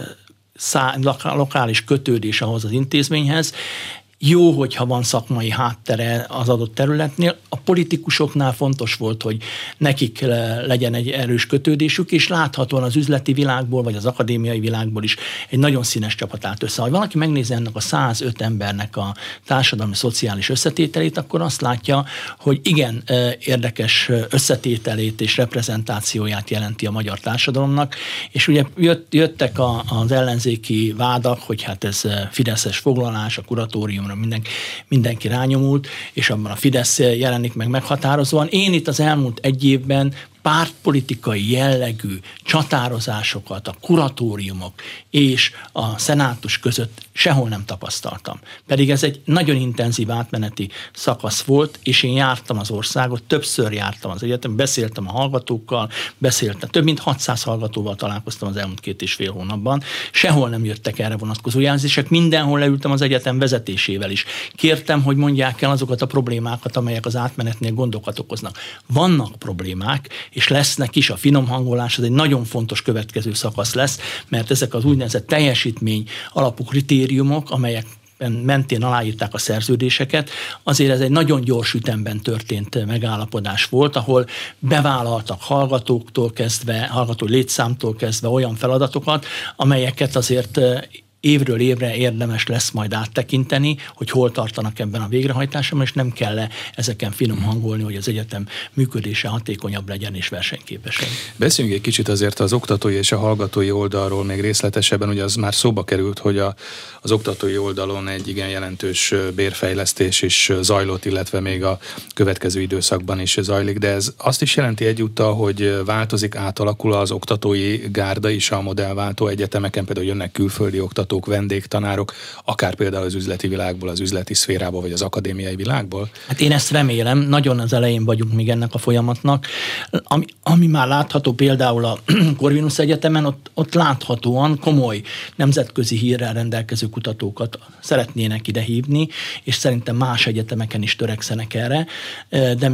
szá, lokális kötődés ahhoz az intézményhez. Jó, hogyha van szakmai háttere az adott területnél. A politikusoknál fontos volt, hogy nekik legyen egy erős kötődésük, és láthatóan az üzleti világból, vagy az akadémiai világból is egy nagyon színes csapat állt össze. Ha valaki megnézi ennek a százöt embernek a társadalmi szociális összetételét, akkor azt látja, hogy igen érdekes összetételét és reprezentációját jelenti a magyar társadalomnak, és ugye jött, jöttek a, az ellenzéki vádak, hogy hát ez fideszes foglalás, a kuratórium Mindenki, mindenki rányomult, és abban a Fidesz jelenik meg meghatározóan. Én itt az elmúlt egy évben pártpolitikai jellegű csatározásokat a kuratóriumok és a szenátus között sehol nem tapasztaltam. Pedig ez egy nagyon intenzív átmeneti szakasz volt, és én jártam az országot, többször jártam az egyetem, beszéltem a hallgatókkal, beszéltem, több mint hatszáz hallgatóval találkoztam az elmúlt két és fél hónapban, sehol nem jöttek erre vonatkozó jelzések, mindenhol leültem az egyetem vezetésével is. Kértem, hogy mondják el azokat a problémákat, amelyek az átmenetnél gondokat okoznak. Vannak problémák, és lesznek is, a finom hangolás, ez egy nagyon fontos következő szakasz lesz, mert ezek az úgynevezett teljesítmény alapú kritériumok, amelyek mentén aláírták a szerződéseket, azért ez egy nagyon gyors ütemben történt megállapodás volt, ahol bevállaltak hallgatóktól kezdve, hallgató létszámtól kezdve olyan feladatokat, amelyeket azért évről évre érdemes lesz majd áttekinteni, hogy hol tartanak ebben a végrehajtásban, és nem kell ezeken finom hangolni, hogy az egyetem működése hatékonyabb legyen és versenyképesebb. Beszéljünk egy kicsit azért az oktatói és a hallgatói oldalról még részletesebben, ugye az már szóba került, hogy a, az oktatói oldalon egy igen jelentős bérfejlesztés is zajlott, illetve még a következő időszakban is zajlik, de ez azt is jelenti egyúttal, hogy változik, átalakul az oktatói gárda is a modellváltó egyetemeken, például jönnek külföldi oktatók, vendégtanárok, akár például az üzleti világból, az üzleti szférából, vagy az akadémiai világból? Hát én ezt remélem, nagyon az elején vagyunk még ennek a folyamatnak. Ami, ami már látható például a Corvinus Egyetemen, ott, ott láthatóan komoly nemzetközi hírrel rendelkező kutatókat szeretnének ide hívni, és szerintem más egyetemeken is törekszenek erre, de még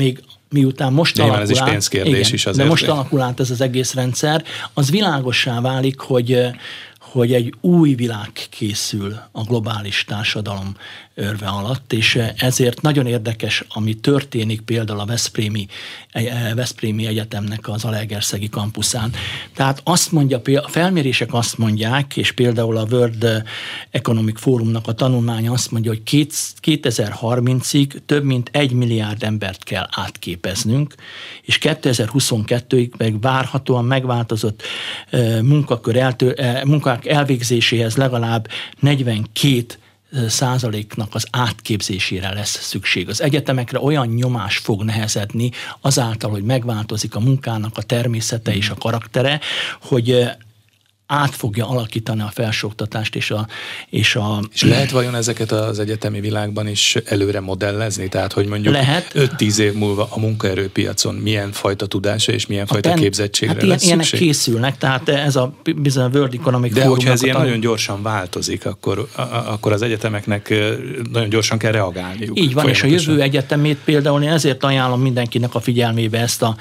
miután most Nyilván alakul ez is át, pénzkérdés igen, is azért. de most alakul át ez az egész rendszer, az világossá válik, hogy hogy egy új világ készül a globális társadalom örve alatt, és ezért nagyon érdekes, ami történik például a Veszprémi, Veszprémi Egyetemnek az Zalaegerszegi kampuszán. Tehát azt mondja, a felmérések azt mondják, és például a World Economic Forumnak a tanulmánya azt mondja, hogy kétezer-harmincig több mint egy milliárd embert kell átképeznünk, és kétezer-huszonkettőig meg várhatóan megváltozott munkakör eltő, munkák elvégzéséhez legalább negyvenkét százaléknak az átképzésére lesz szükség. Az egyetemekre olyan nyomás fog nehezedni azáltal, hogy megváltozik a munkának a természete és a karaktere, hogy át fogja alakítani a felsőoktatást és a... És, a, és lehet vajon ezeket az egyetemi világban is előre modellezni? Tehát, hogy mondjuk öt-tíz év múlva a munkaerőpiacon milyen fajta tudása és milyen fajta ten, képzettségre hát lesz ilyenek szükség? készülnek, tehát ez a bizony a World Economic De hogyha ez ilyen tanul... nagyon gyorsan változik, akkor, a, akkor az egyetemeknek nagyon gyorsan kell reagálniuk. Így van, és a jövő egyetemét például én ezért ajánlom mindenkinek a figyelmébe ezt, a,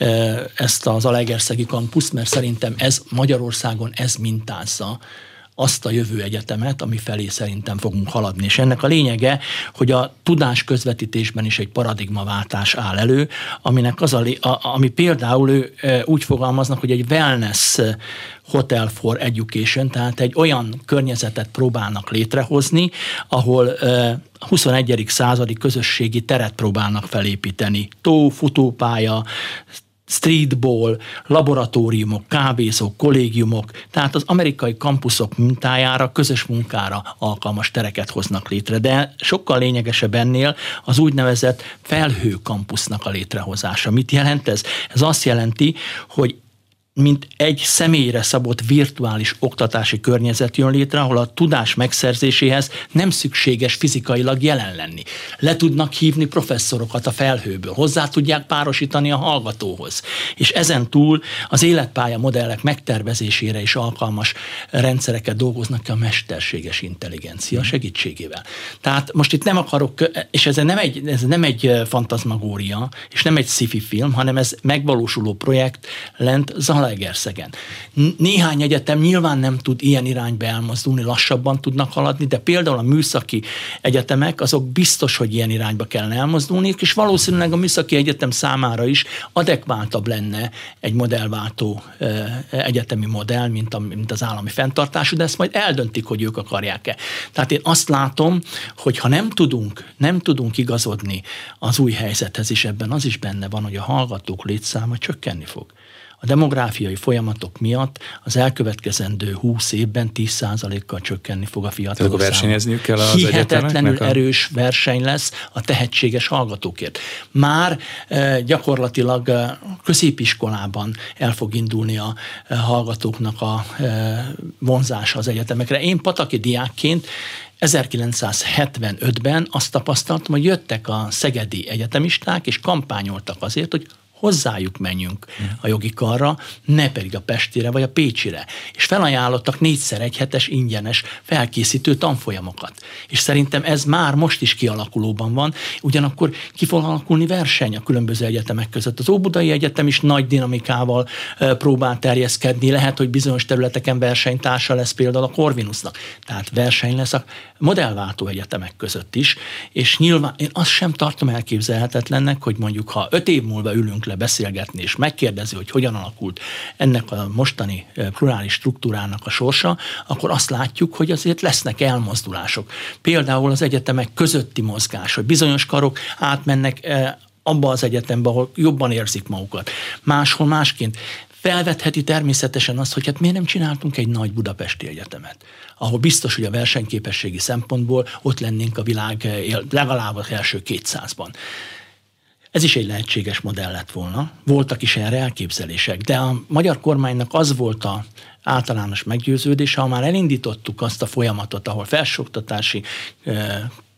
ezt az Zalaegerszegi kampuszt, mert szerintem ez Magyarországon ez mintázza azt a jövő egyetemet, ami felé szerintem fogunk haladni. És ennek a lényege, hogy a tudás közvetítésben is egy paradigmaváltás áll elő, aminek az a, a, ami például ő, úgy fogalmaznak, hogy egy wellness hotel for education, tehát egy olyan környezetet próbálnak létrehozni, ahol a huszonegyedik századi közösségi teret próbálnak felépíteni. Tó, futópálya, streetball, laboratóriumok, kávézók, kollégiumok, tehát az amerikai kampuszok mintájára, közös munkára alkalmas tereket hoznak létre. De sokkal lényegesebb ennél az úgynevezett felhő kampusznak a létrehozása. Mit jelent ez? Ez azt jelenti, hogy mint egy személyre szabott virtuális oktatási környezet jön létre, ahol a tudás megszerzéséhez nem szükséges fizikailag jelen lenni. Le tudnak hívni professzorokat a felhőből, hozzá tudják párosítani a hallgatóhoz. És ezen túl az életpálya modellek megtervezésére is alkalmas rendszereket dolgoznak ki a mesterséges intelligencia segítségével. Tehát most itt nem akarok, és ez nem egy, ez nem egy fantazmagória, és nem egy sci-fi film, hanem ez megvalósuló projekt lent Zalaegerszegen. Néhány egyetem nyilván nem tud ilyen irányba elmozdulni, lassabban tudnak haladni, de például a műszaki egyetemek, azok biztos, hogy ilyen irányba kellene elmozdulni, és valószínűleg a műszaki egyetem számára is adekváltabb lenne egy modellváltó egyetemi modell, mint, a, mint az állami fenntartású, de ezt majd eldöntik, hogy ők akarják-e. Tehát én azt látom, hogy ha nem tudunk, nem tudunk igazodni az új helyzethez, és ebben az is benne van, hogy a hallgatók létszáma csökkenni fog. A demográfiai folyamatok miatt az elkövetkezendő húsz évben tíz százalékkal csökkenni fog a fiatalok száma. Tehát versenyezniük kell az hihetetlenül a... erős verseny lesz a tehetséges hallgatókért. Már e, gyakorlatilag e, középiskolában el fog indulni a e, hallgatóknak a e, vonzása az egyetemekre. Én pataki diákként ezerkilencszázhetvenötben azt tapasztaltam, hogy jöttek a szegedi egyetemisták, és kampányoltak azért, hogy hozzájuk menjünk a jogi karra, ne pedig a pestire vagy a pécsire. És felajánlottak négyszer egy hetes ingyenes felkészítő tanfolyamokat. És szerintem ez már most is kialakulóban van, ugyanakkor ki fog alakulni verseny a különböző egyetemek között. Az Óbudai Egyetem is nagy dinamikával próbál terjeszkedni, lehet, hogy bizonyos területeken versenytársa lesz például a Corvinusnak. Tehát verseny lesz a modellváltó egyetemek között is, és nyilván én azt sem tartom elképzelhetetlennek, hogy mondjuk ha öt év múlva ülünk le beszélgetni, és megkérdezi, hogy hogyan alakult ennek a mostani plurális struktúrának a sorsa, akkor azt látjuk, hogy azért lesznek elmozdulások. Például az egyetemek közötti mozgás, hogy bizonyos karok átmennek abba az egyetembe, ahol jobban érzik magukat. Máshol másként. Felvetheti természetesen azt, hogy hát miért nem csináltunk egy nagy budapesti egyetemet, ahol biztos, hogy a versenyképességi szempontból ott lennénk a világ legalább az első kétszázban. Ez is egy lehetséges modell lett volna. Voltak is erre elképzelések, de a magyar kormánynak az volt a általános meggyőződése, ha már elindítottuk azt a folyamatot, ahol felsőoktatási eh,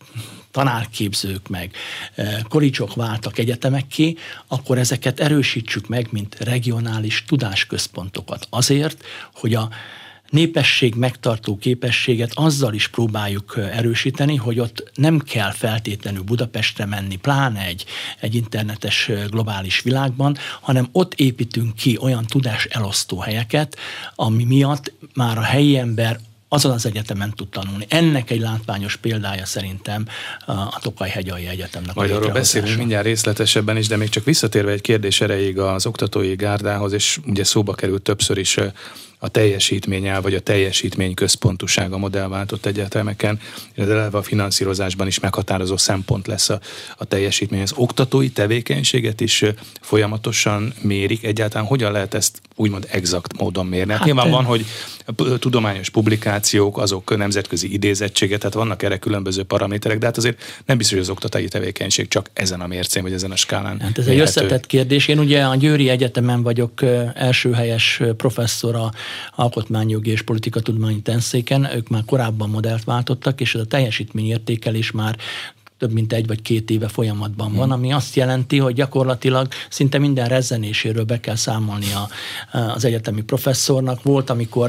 tanárképzők meg eh, kolicsok váltak egyetemekké, akkor ezeket erősítsük meg, mint regionális tudásközpontokat. Azért, hogy a népesség megtartó képességet azzal is próbáljuk erősíteni, hogy ott nem kell feltétlenül Budapestre menni, pláne egy, egy internetes globális világban, hanem ott építünk ki olyan tudás elosztó helyeket, ami miatt már a helyi ember azon az egyetemen tud tanulni. Ennek egy látványos példája szerintem a Tokaj-Hegyalja Egyetemnek. Majd arról beszélünk mindjárt részletesebben is, de még csak visszatérve egy kérdés erejéig az oktatói gárdához, és ugye szóba került többször is a teljesítményel, vagy a teljesítmény központúság a modellváltott egyetemeken, de eleve a finanszírozásban is meghatározó szempont lesz a, a teljesítmény. Az oktatói tevékenységet is folyamatosan mérik. Egyáltalán hogyan lehet ezt úgymond exakt módon mérni? Hát, hát nyilván van, hogy tudományos publikációk, azok nemzetközi idézettséget, tehát vannak erre különböző paraméterek, de hát azért nem biztos, hogy az oktatói tevékenység csak ezen a mércén, vagy ezen a skálán. Hát ez egy összetett kérdés. Én ugye a Győri Egyetemen vagyok elsőhelyes professzora alkotmányjogi és politikatudományi tanszéken, ők már korábban modellt váltottak, és ez a teljesítményértékelés már több mint egy vagy két éve folyamatban van, ami azt jelenti, hogy gyakorlatilag szinte minden rezzenéséről be kell számolni a, az egyetemi professzornak. Volt, amikor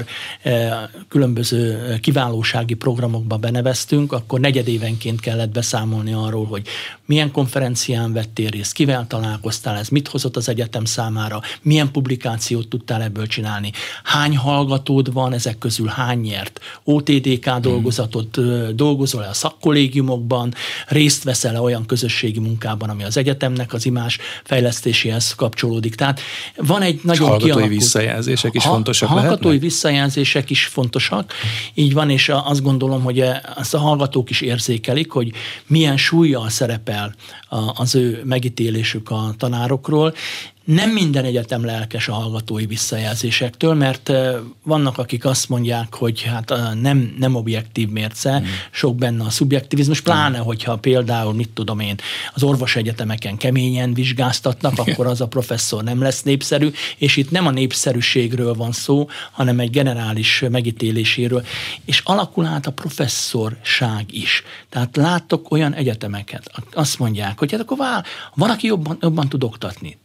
különböző kiválósági programokba beneveztünk, akkor negyedévenként kellett beszámolni arról, hogy milyen konferencián vettél részt, kivel találkoztál, ez mit hozott az egyetem számára, milyen publikációt tudtál ebből csinálni, hány hallgatód van, ezek közül hány nyert o té dé ká dolgozatot, dolgozol-e a szakkollégiumokban, részt veszel-e olyan közösségi munkában, ami az egyetemnek az imázs fejlesztéséhez kapcsolódik. Tehát van egy nagyon hallgatói kialakult... visszajelzések is ha, fontosak Hallgatói lehetnek? visszajelzések is fontosak. Így van, és azt gondolom, hogy ezt a hallgatók is érzékelik, hogy milyen súllyal szerepel az ő megítélésük a tanárokról. Nem minden egyetem lelkes a hallgatói visszajelzésektől, mert vannak, akik azt mondják, hogy hát nem, nem objektív mérce, mm. sok benne a szubjektivizmus, pláne, hogyha például, mit tudom én, az orvosegyetemeken keményen vizsgáztatnak, akkor az a professzor nem lesz népszerű, és itt nem a népszerűségről van szó, hanem egy generális megítéléséről, és alakul át a professzorság is. Tehát láttok olyan egyetemeket, azt mondják, hogy hát akkor van, aki jobban, jobban tud oktatni.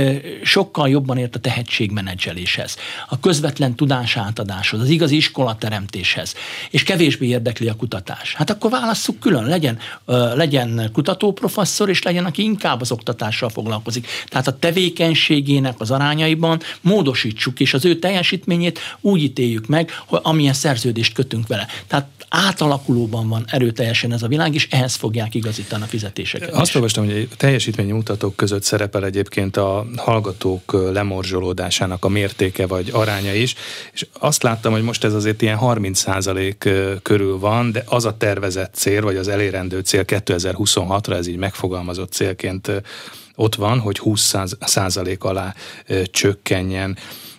Sokkal jobban ért a tehetségmenedzseléshez, a közvetlen tudásátadáshoz, az igazi iskolateremtéshez, és kevésbé érdekli a kutatás. Hát akkor válasszuk külön, legyen, legyen kutatóprofesszor, és legyen, aki inkább az oktatással foglalkozik. Tehát a tevékenységének az arányaiban módosítsuk, és az ő teljesítményét úgy ítéljük meg, hogy amilyen szerződést kötünk vele. Tehát átalakulóban van erőteljesen ez a világ, és ehhez fogják igazítani a fizetéseket. Azt olvastam, hogy a teljesítményi mutatók között szerepel egyébként a hallgatók lemorzsolódásának a mértéke vagy aránya is, és azt láttam, hogy most ez azért ilyen harminc százalék körül van, de az a tervezett cél, vagy az elérendő cél kétezer-huszonhatra, ez így megfogalmazott célként ott van, hogy húsz százalék alá csökkenjen.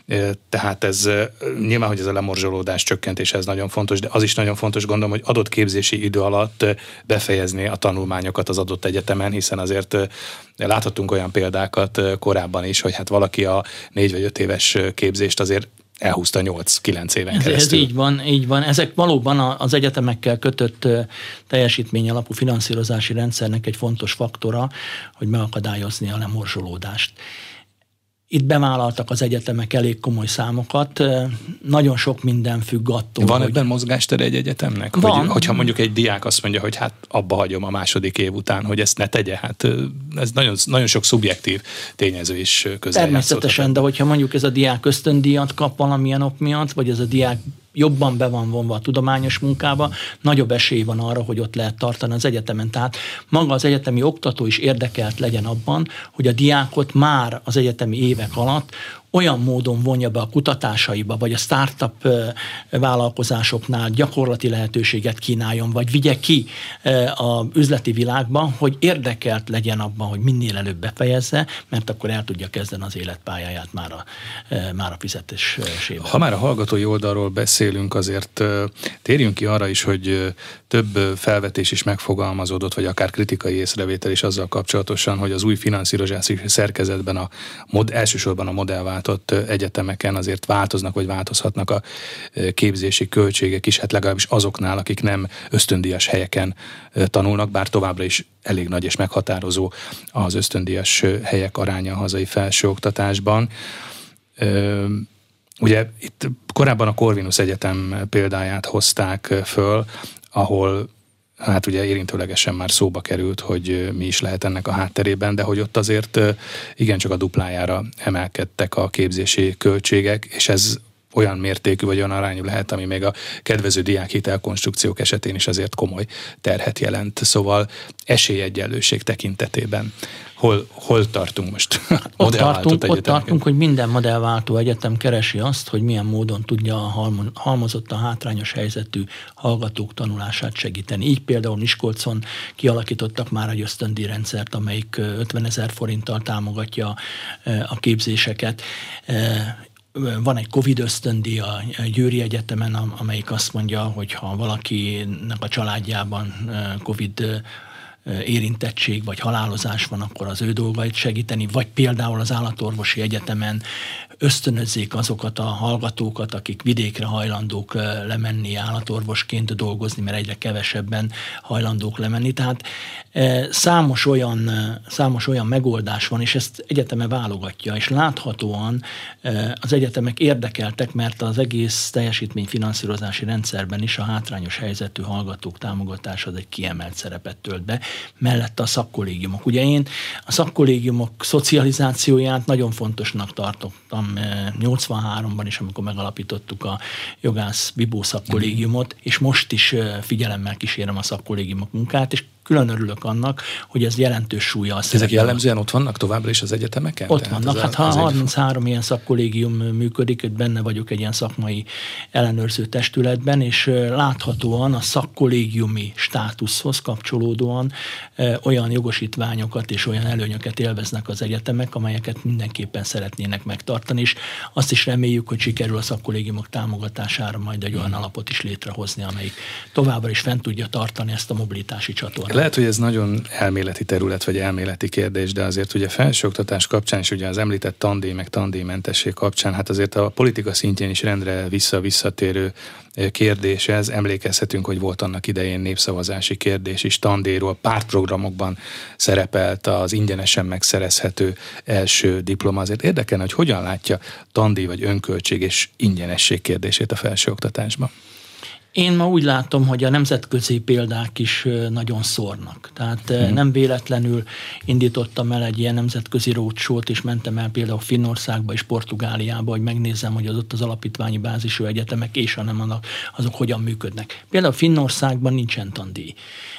Tehát ez nyilván, hogy ez a lemorzsolódás csökkentése, ez nagyon fontos, de az is nagyon fontos, gondolom, hogy adott képzési idő alatt befejezni a tanulmányokat az adott egyetemen, hiszen azért láthatunk olyan példákat korábban is, hogy hát valaki a négy vagy öt éves képzést azért elhúzta nyolc-kilenc éven ez, keresztül. Ez így van, így van. Ezek valóban az egyetemekkel kötött teljesítmény alapú finanszírozási rendszernek egy fontos faktora, hogy megakadályozni a lemorzsolódást. Itt bevállaltak az egyetemek elég komoly számokat, nagyon sok minden függ attól, Van hogy... ebben mozgástere egy egyetemnek? Van. Hogy, hogyha mondjuk egy diák azt mondja, hogy hát abba hagyom a második év után, hogy ezt ne tegye, hát ez nagyon, nagyon sok szubjektív tényező is közel. Természetesen, de hogyha mondjuk ez a diák ösztöndíjat kap valamilyen ok miatt, vagy ez a diák jobban be van vonva a tudományos munkába, nagyobb esély van arra, hogy ott lehet tartani az egyetemen. Tehát maga az egyetemi oktató is érdekelt legyen abban, hogy a diákot már az egyetemi évek alatt olyan módon vonja be a kutatásaiba, vagy a startup vállalkozásoknál gyakorlati lehetőséget kínáljon, vagy vigye ki a üzleti világba, hogy érdekelt legyen abban, hogy minél előbb befejezze, mert akkor el tudja kezdeni az életpályáját már a, már a fizetésében. Ha már a hallgatói oldalról beszélünk, azért térjünk ki arra is, hogy több felvetés is megfogalmazódott, vagy akár kritikai észrevétel is azzal kapcsolatosan, hogy az új finanszírozási szerkezetben a mod, elsősorban a modellváltott egyetemeken azért változnak, vagy változhatnak a képzési költségek is, hát legalábbis azoknál, akik nem ösztöndíjas helyeken tanulnak, bár továbbra is elég nagy és meghatározó az ösztöndíjas helyek aránya a hazai felsőoktatásban. ugye itt korábban a Corvinus Egyetem példáját hozták föl, ahol hát ugye érintőlegesen már szóba került, hogy mi is lehet ennek a hátterében, de hogy ott azért igencsak a duplájára emelkedtek a képzési költségek, és ez olyan mértékű vagy olyan arányú lehet, ami még a kedvező diákhitel konstrukciók esetén is azért komoly terhet jelent. Szóval esélyegyenlőség tekintetében hol, hol tartunk most? Ott tartunk, ott tartunk, hogy minden modellváltó egyetem keresi azt, hogy milyen módon tudja a halmozottan hátrányos helyzetű hallgatók tanulását segíteni. Így például Miskolcon kialakítottak már egy ösztöndíjrendszert, amelyik ötvenezer forinttal támogatja a képzéseket. Van egy Covid ösztöndíj a Győri Egyetemen, amelyik azt mondja, hogy ha valakinek a családjában Covid érintettség vagy halálozás van, akkor az ő dolgait segíteni, vagy például az Állatorvosi Egyetemen ösztönözzék azokat a hallgatókat, akik vidékre hajlandók lemenni állatorvosként dolgozni, mert egyre kevesebben hajlandók lemenni. Tehát számos olyan, számos olyan megoldás van, és ezt egyeteme válogatja, és láthatóan az egyetemek érdekeltek, mert az egész teljesítményfinanszírozási rendszerben is a hátrányos helyzetű hallgatók támogatása az egy kiemelt szerepet tölt be, mellette a szakkollégiumok. Ugye én a szakkollégiumok szocializációját nagyon fontosnak tartottam nyolcvanháromban is, amikor megalapítottuk a jogász Bibó szakkollégiumot, és most is figyelemmel kísérem a szakkollégiumok munkát, és külön örülök annak, hogy ez jelentős súlya. Ezek jellemzően ott vannak továbbra is az egyetemeken? Ott Tehát vannak. Hát ha harminchárom ilyen szakkollégium működik, benne vagyok egy ilyen szakmai ellenőrző testületben, és láthatóan a szakkollégiumi státuszhoz kapcsolódóan olyan jogosítványokat és olyan előnyöket élveznek az egyetemek, amelyeket mindenképpen szeretnének megtartani, és azt is reméljük, hogy sikerül a szakkollégiumok támogatására majd egy olyan alapot is létrehozni, amelyik továbbra is fent tudja tartani ezt a mobilitási csatornát. Lehet, hogy ez nagyon elméleti terület, vagy elméleti kérdés, de azért ugye felsőoktatás kapcsán is ugye az említett tandíj, meg tandíjmentesség kapcsán, hát azért a politika szintjén is rendre vissza-visszatérő kérdés ez. Emlékezhetünk, hogy volt annak idején népszavazási kérdés is tandíjról, pártprogramokban szerepelt az ingyenesen megszerezhető első diploma. Azért érdekelne, hogy hogyan látja tandíj vagy önköltség és ingyenesség kérdését a felsőoktatásban. Én ma úgy látom, hogy a nemzetközi példák is nagyon szórnak. Tehát hmm. nem véletlenül indítottam el egy ilyen nemzetközi roadshow-t, és mentem el például Finnországba és Portugáliába, hogy megnézzem, hogy az ott az alapítványi bázisú egyetemek és ha nem annak, azok hogyan működnek. Például Finnországban nincsen tandíj.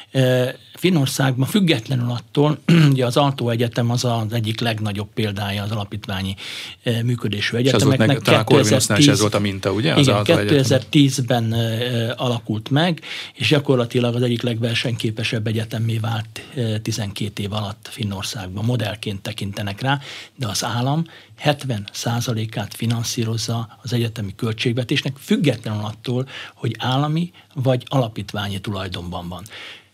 Finnországban függetlenül attól, ugye az Aalto Egyetem az az egyik legnagyobb példája az alapítványi működésű egyetemeknek. És az talán a Corvinusnál is ez volt a minta, ugye? Az igen, kétezer-tízben alakult meg, és gyakorlatilag az egyik legversenyképesebb egyetemmé vált tizenkét év alatt Finnországban. Modellként tekintenek rá, de az állam hetven százalékát finanszírozza az egyetemi költségvetésnek, függetlenül attól, hogy állami vagy alapítványi tulajdonban van.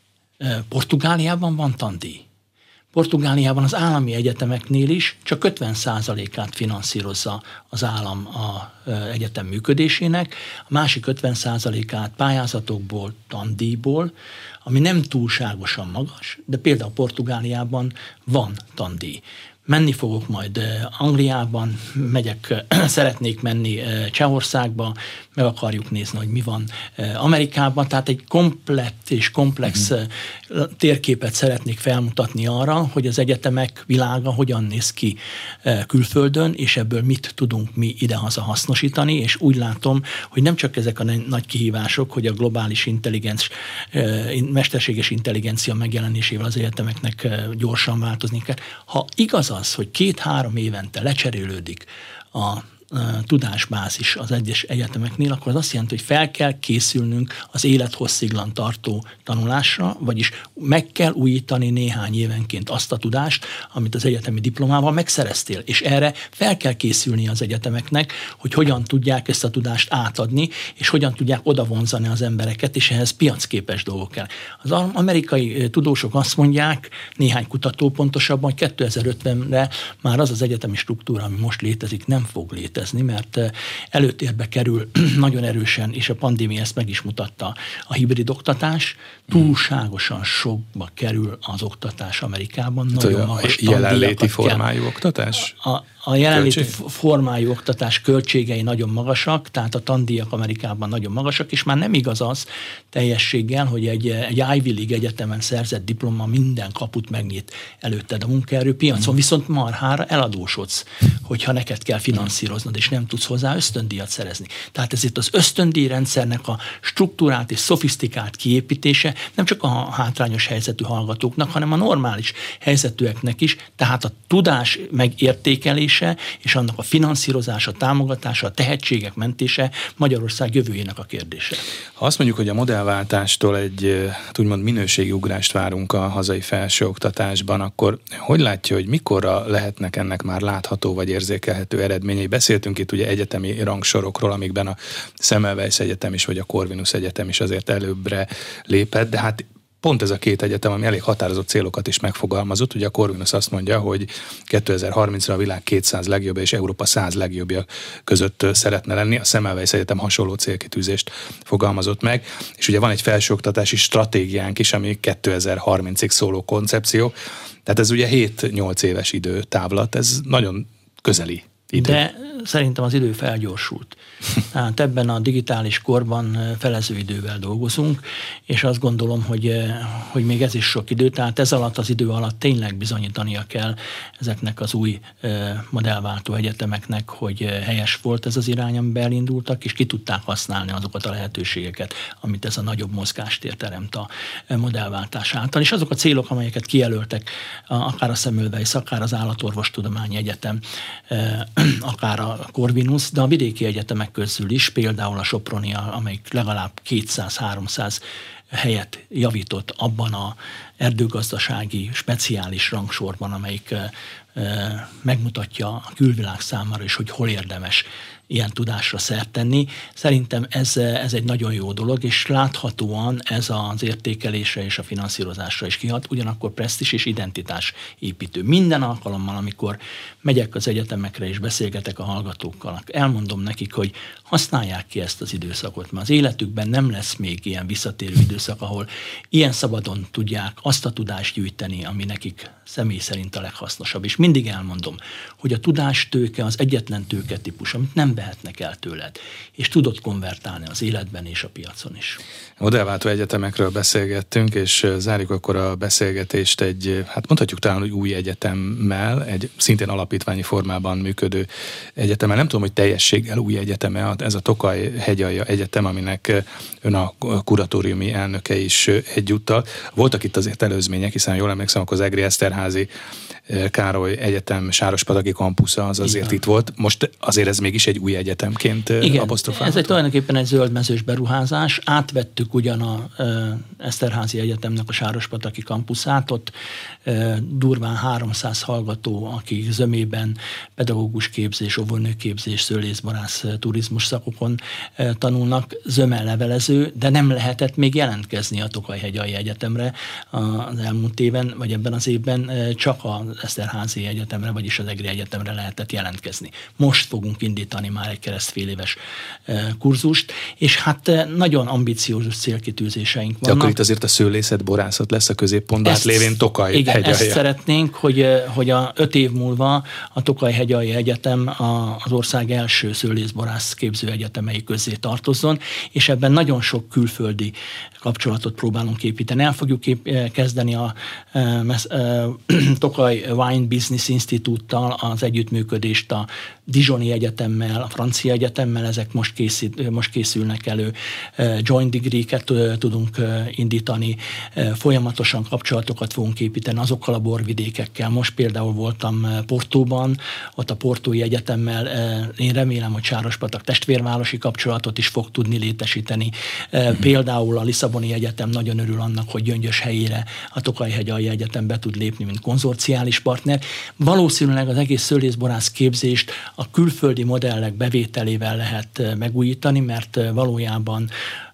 Portugáliában van tandíj. Portugáliában az állami egyetemeknél is csak ötven százalékát finanszírozza az állam az egyetem működésének, a másik ötven százalékát pályázatokból, tandíjból, ami nem túlságosan magas, de például Portugáliában van tandíj. Menni fogok majd Angliában, megyek, szeretnék menni Csehországba, meg akarjuk nézni, hogy mi van Amerikában. Tehát egy komplett és komplex uh-huh. térképet szeretnék felmutatni arra, hogy az egyetemek világa hogyan néz ki külföldön, és ebből mit tudunk mi idehaza hasznosítani, és úgy látom, hogy nem csak ezek a nagy kihívások, hogy a globális intelligens, mesterséges intelligencia megjelenésével az egyetemeknek gyorsan változni kell. Ha igaz az, hogy két-három évente lecserélődik a tudásbázis az egyes egyetemeknél, akkor az azt jelenti, hogy fel kell készülnünk az élethossziglan tartó tanulásra, vagyis meg kell újítani néhány évenként azt a tudást, amit az egyetemi diplomával megszereztél, és erre fel kell készülni az egyetemeknek, hogy hogyan tudják ezt a tudást átadni, és hogyan tudják odavonzani az embereket, és ehhez piacképes dolgok kell. Az amerikai tudósok azt mondják, néhány kutató pontosabban, hogy kétezer-ötvenre már az az egyetemi struktúra, ami most létezik, nem fog létezni. létezni, mert előtérbe kerül nagyon erősen, és a pandémia ezt meg is mutatta, a hibrid oktatás. Túlságosan sokba kerül az oktatás Amerikában. Nagyon magas jelenléti formájú oktatás? A, a jelenléti Költség? formájú oktatás költségei nagyon magasak, tehát a tandíjak Amerikában nagyon magasak, és már nem igaz az teljességgel, hogy egy, egy Ivy League egyetemen szerzett diploma minden kaput megnyit előtted a munkaerőpiacon, mm. viszont marhára eladósodsz, hogyha neked kell finanszíroznod, és nem tudsz hozzá ösztöndíjat szerezni. Tehát ezért az ösztöndíjrendszernek a struktúrált és szofisztikált kiépítése nem csak a hátrányos helyzetű hallgatóknak, hanem a normális helyzetűeknek is, tehát a tudás megértékelése és annak a finanszírozása, támogatása, a tehetségek mentése Magyarország jövőjének a kérdése. Ha azt mondjuk, hogy a modellváltástól egy hát úgymond minőségi ugrást várunk a hazai felsőoktatásban, akkor hogy látja, hogy mikorra lehetnek ennek már látható vagy érzékelhető eredményei? Beszéltünk itt ugye egyetemi rangsorokról, amikben a Semmelweis Egyetem is, vagy a Corvinus Egyetem is azért előbbre lépett, de hát pont ez a két egyetem, ami elég határozott célokat is megfogalmazott. Ugye a Corvinus azt mondja, hogy kétezer-harmincra a világ kétszáz legjobbja és Európa száz legjobbja között szeretne lenni. A Semmelweis Egyetem hasonló célkitűzést fogalmazott meg. És ugye van egy felsőoktatási stratégiánk is, ami kétezer-harmincig szóló koncepció. Tehát ez ugye hét-nyolc éves időtávlat, ez nagyon közeli idő. De szerintem az idő felgyorsult. Tehát ebben a digitális korban felező idővel dolgozunk, és azt gondolom, hogy, hogy még ez is sok idő, tehát ez alatt az idő alatt tényleg bizonyítania kell ezeknek az új modellváltó egyetemeknek, hogy helyes volt ez az irány, amiben elindultak, és ki tudták használni azokat a lehetőségeket, amit ez a nagyobb mozgástér teremt a modellváltás által. És azok a célok, amelyeket kijelöltek, akár a Semmelweis, akár az Állatorvostudományi Egyetem, akár a Corvinus, de a vidéki egyetemek közül is, például a Soproni, amelyik legalább kétszáz-háromszáz helyet javított abban a erdőgazdasági speciális rangsorban, amelyik megmutatja a külvilág számára is, hogy hol érdemes ilyen tudásra szert tenni. Szerintem ez, ez egy nagyon jó dolog, és láthatóan ez az értékelésre és a finanszírozásra is kihat, ugyanakkor presztízs és identitás építő. Minden alkalommal, amikor megyek az egyetemekre és beszélgetek a hallgatókkal, elmondom nekik, hogy használják ki ezt az időszakot, mert az életükben nem lesz még ilyen visszatérő időszak, ahol ilyen szabadon tudják azt a tudást gyűjteni, ami nekik személy szerint a leghasznosabb. És mindig elmondom, hogy a tudástőke az egyetlen tőketípus, amit nem vehetnek el tőled, és tudod konvertálni az életben és a piacon is. Modellváltó egyetemekről beszélgettünk, és zárjuk akkor a beszélgetést egy, hát mondhatjuk talán, hogy új egyetemmel, egy szintén alapítványi formában működő egyetemmel. Nem tudom, hogy teljességgel új egyeteme, ez a Tokaj Hegyalja Egyetem, aminek ön a kuratóriumi elnöke is egyúttal. Voltak itt azért előzmények, hiszen jól emlékszem, akkor az Egri Eszterházy Károly Egyetem Sárospataki kampusza az azért igen. itt volt. Most azért ez mégis egy új egyetemként apostrofálható. Ez egy tulajdonképpen egy zöldmezős beruházás. Átvettük ugyan a Eszterházy Egyetemnek a Sárospataki kampuszát, ott durván háromszáz hallgató, akik zömében pedagógus képzés, óvónőképzés, szőlészborász, turizmus szakokon tanulnak, zöme levelező, de nem lehetett még jelentkezni a Tokaj-hegyalja Egyetemre az elmúlt éven, vagy ebben az évben csak az Eszterházy Egyetemre, vagyis az Egri Egyetemre lehetett jelentkezni. Most fogunk indítani már egy keresztféléves kurzust, és hát nagyon ambiciózus célkitűzéseink vannak. De akkor itt azért a szőlészet, borászat lesz a középpontban, hát lévén Tokaj igen, hegyalja. Ezt szeretnénk, hogy, hogy a öt év múlva a Tokaj-hegyalja Egyetem az ország első szőlészborász képző egyetemei közé tartozzon, és ebben nagyon sok külföldi kapcsolatot próbálunk építeni. El fogjuk kép- kezdeni a Tokaj Wine Business Institute-tal az együttműködést a Dijoni Egyetemmel, a Francia Egyetemmel, ezek most, készít, most készülnek elő. Joint degree-ket tudunk indítani, folyamatosan kapcsolatokat fogunk építeni azokkal a borvidékekkel. Most például voltam Portóban, ott a Portói Egyetemmel, én remélem, hogy Sárospatak testvérvárosi kapcsolatot is fog tudni létesíteni. Például a Lisszaboni Egyetem nagyon örül annak, hogy Gyöngyös helyére a Tokaj-hegyalja Egyetem be tud lépni, mint konzorciális partner. Valószínűleg az egész szőlészborász képzést a külföldi modellek bevételével lehet megújítani, mert valójában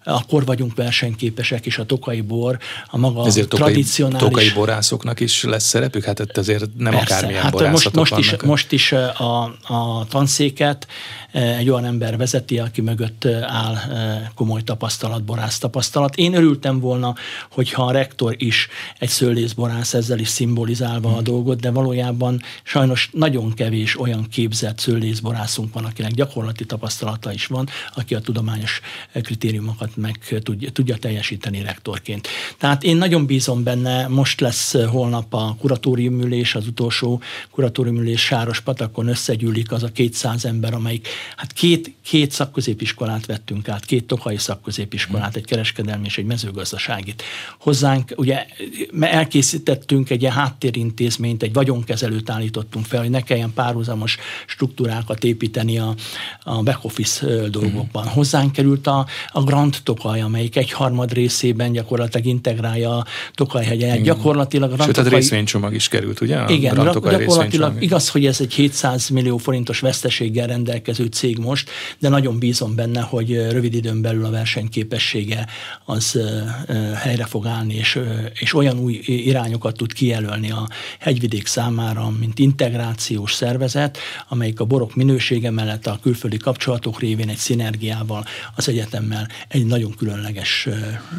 akkor vagyunk versenyképesek, és a tokaji bor, a maga ezért tradicionális... tokai borászoknak is lesz szerepük? Hát itt azért nem Persze, akármilyen hát borászatok most, most vannak. Is, most is a, a tanszéket egy olyan ember vezeti, aki mögött áll komoly tapasztalat, borász tapasztalat. Én örültem volna, hogyha a rektor is egy szőlészborász, ezzel is szimbolizálva hmm. a dolgot, de valójában sajnos nagyon kevés olyan képzett szőlészborászunk van, akinek gyakorlati tapasztalata is van, aki a tudományos kritériumokat meg tudja, tudja teljesíteni rektorként. Tehát én nagyon bízom benne, most lesz holnap a kuratóriumülés, az utolsó kuratóriumülés Sárospatakon, összegyűlik az a kétszáz ember, amelyik, hát két, két szakközépiskolát vettünk át, két tokai szakközépiskolát, hmm. egy kereskedelmi és egy mezőgazdaságit. Hozzánk ugye elkészítettünk egy ilyen háttérintézményt, egy vagyonkezelőt állítottunk fel, hogy ne kelljen párhuzamos struktúrákat építeni a, a back office dolgokban. Hmm. Hozzánk került a, a Grand Tokaj, amelyik egyharmad részében gyakorlatilag integrálja a Tokajhegyen. Gyakorlatilag a Grand Sőt, a Tokaj... részvénycsomag is került, ugye? A Igen, Grand Tokaj gyakorlatilag igaz, hogy ez egy hétszáz millió forintos veszteséggel rendelkező cég most, de nagyon bízom benne, hogy rövid időn belül a versenyképessége az helyre fog állni, és, és olyan új irányokat tud kijelölni a hegyvidék számára, mint integrációs szervezet, amelyik a borok minősége mellett a külföldi kapcsolatok révén egy szinergiával az egyetemmel egy nagyon különleges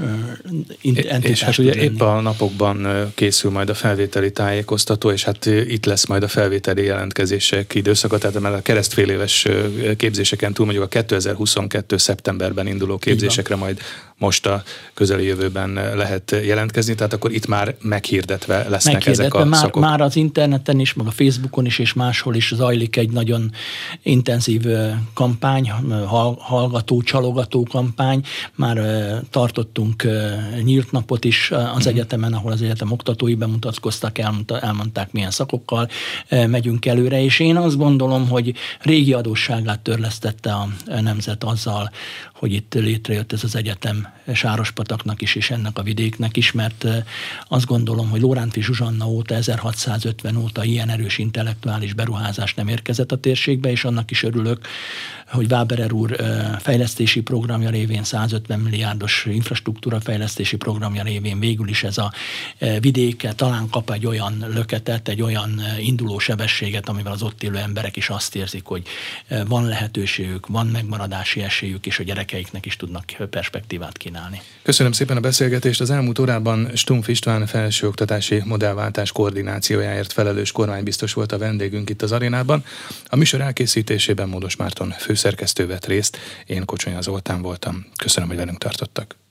entitás. És hát ugye épp a napokban készül majd a felvételi tájékoztató, és hát itt lesz majd a felvételi jelentkezések időszaka, tehát a keresztfél éves képzéseken túl mondjuk a kétezer-huszonkettő szeptemberben induló képzésekre majd most a közeli jövőben lehet jelentkezni, tehát akkor itt már meghirdetve lesznek meghirdetve, ezek a már, szakok. Már az interneten is, meg a Facebookon is, és máshol is zajlik egy nagyon intenzív kampány, hallgató, csalogató kampány. Már tartottunk nyílt napot is az mm-hmm. egyetemen, ahol az egyetem oktatói bemutatkoztak, elmondta, elmondták, milyen szakokkal megyünk előre, és én azt gondolom, hogy régi adósságát törlesztette a nemzet azzal, hogy itt létrejött ez az egyetem Sárospataknak is, és ennek a vidéknek is, mert azt gondolom, hogy Lórántfi Zsuzsanna óta, ezerhatszázötven óta ilyen erős intellektuális beruházás nem érkezett a térségbe, és annak is örülök, hogy Waberer úr fejlesztési programja révén, százötven milliárdos infrastruktúra fejlesztési programja révén végül is ez a vidéke talán kap egy olyan löketet, egy olyan induló sebességet, amivel az ott élő emberek is azt érzik, hogy van lehetőségük, van megmaradási esélyük, és a gyerekeiknek is tudnak perspektívát kínálni. Köszönöm szépen a beszélgetést. Az elmúlt órában Stumpf István felsőoktatási modellváltás koordinációjáért felelős kormánybiztos volt a vendégünk itt az arénában. A műsor elkészítésében Módos Márton főszerkesztő vett részt, én Kocsonya Zoltán voltam. Köszönöm, hogy velünk tartottak.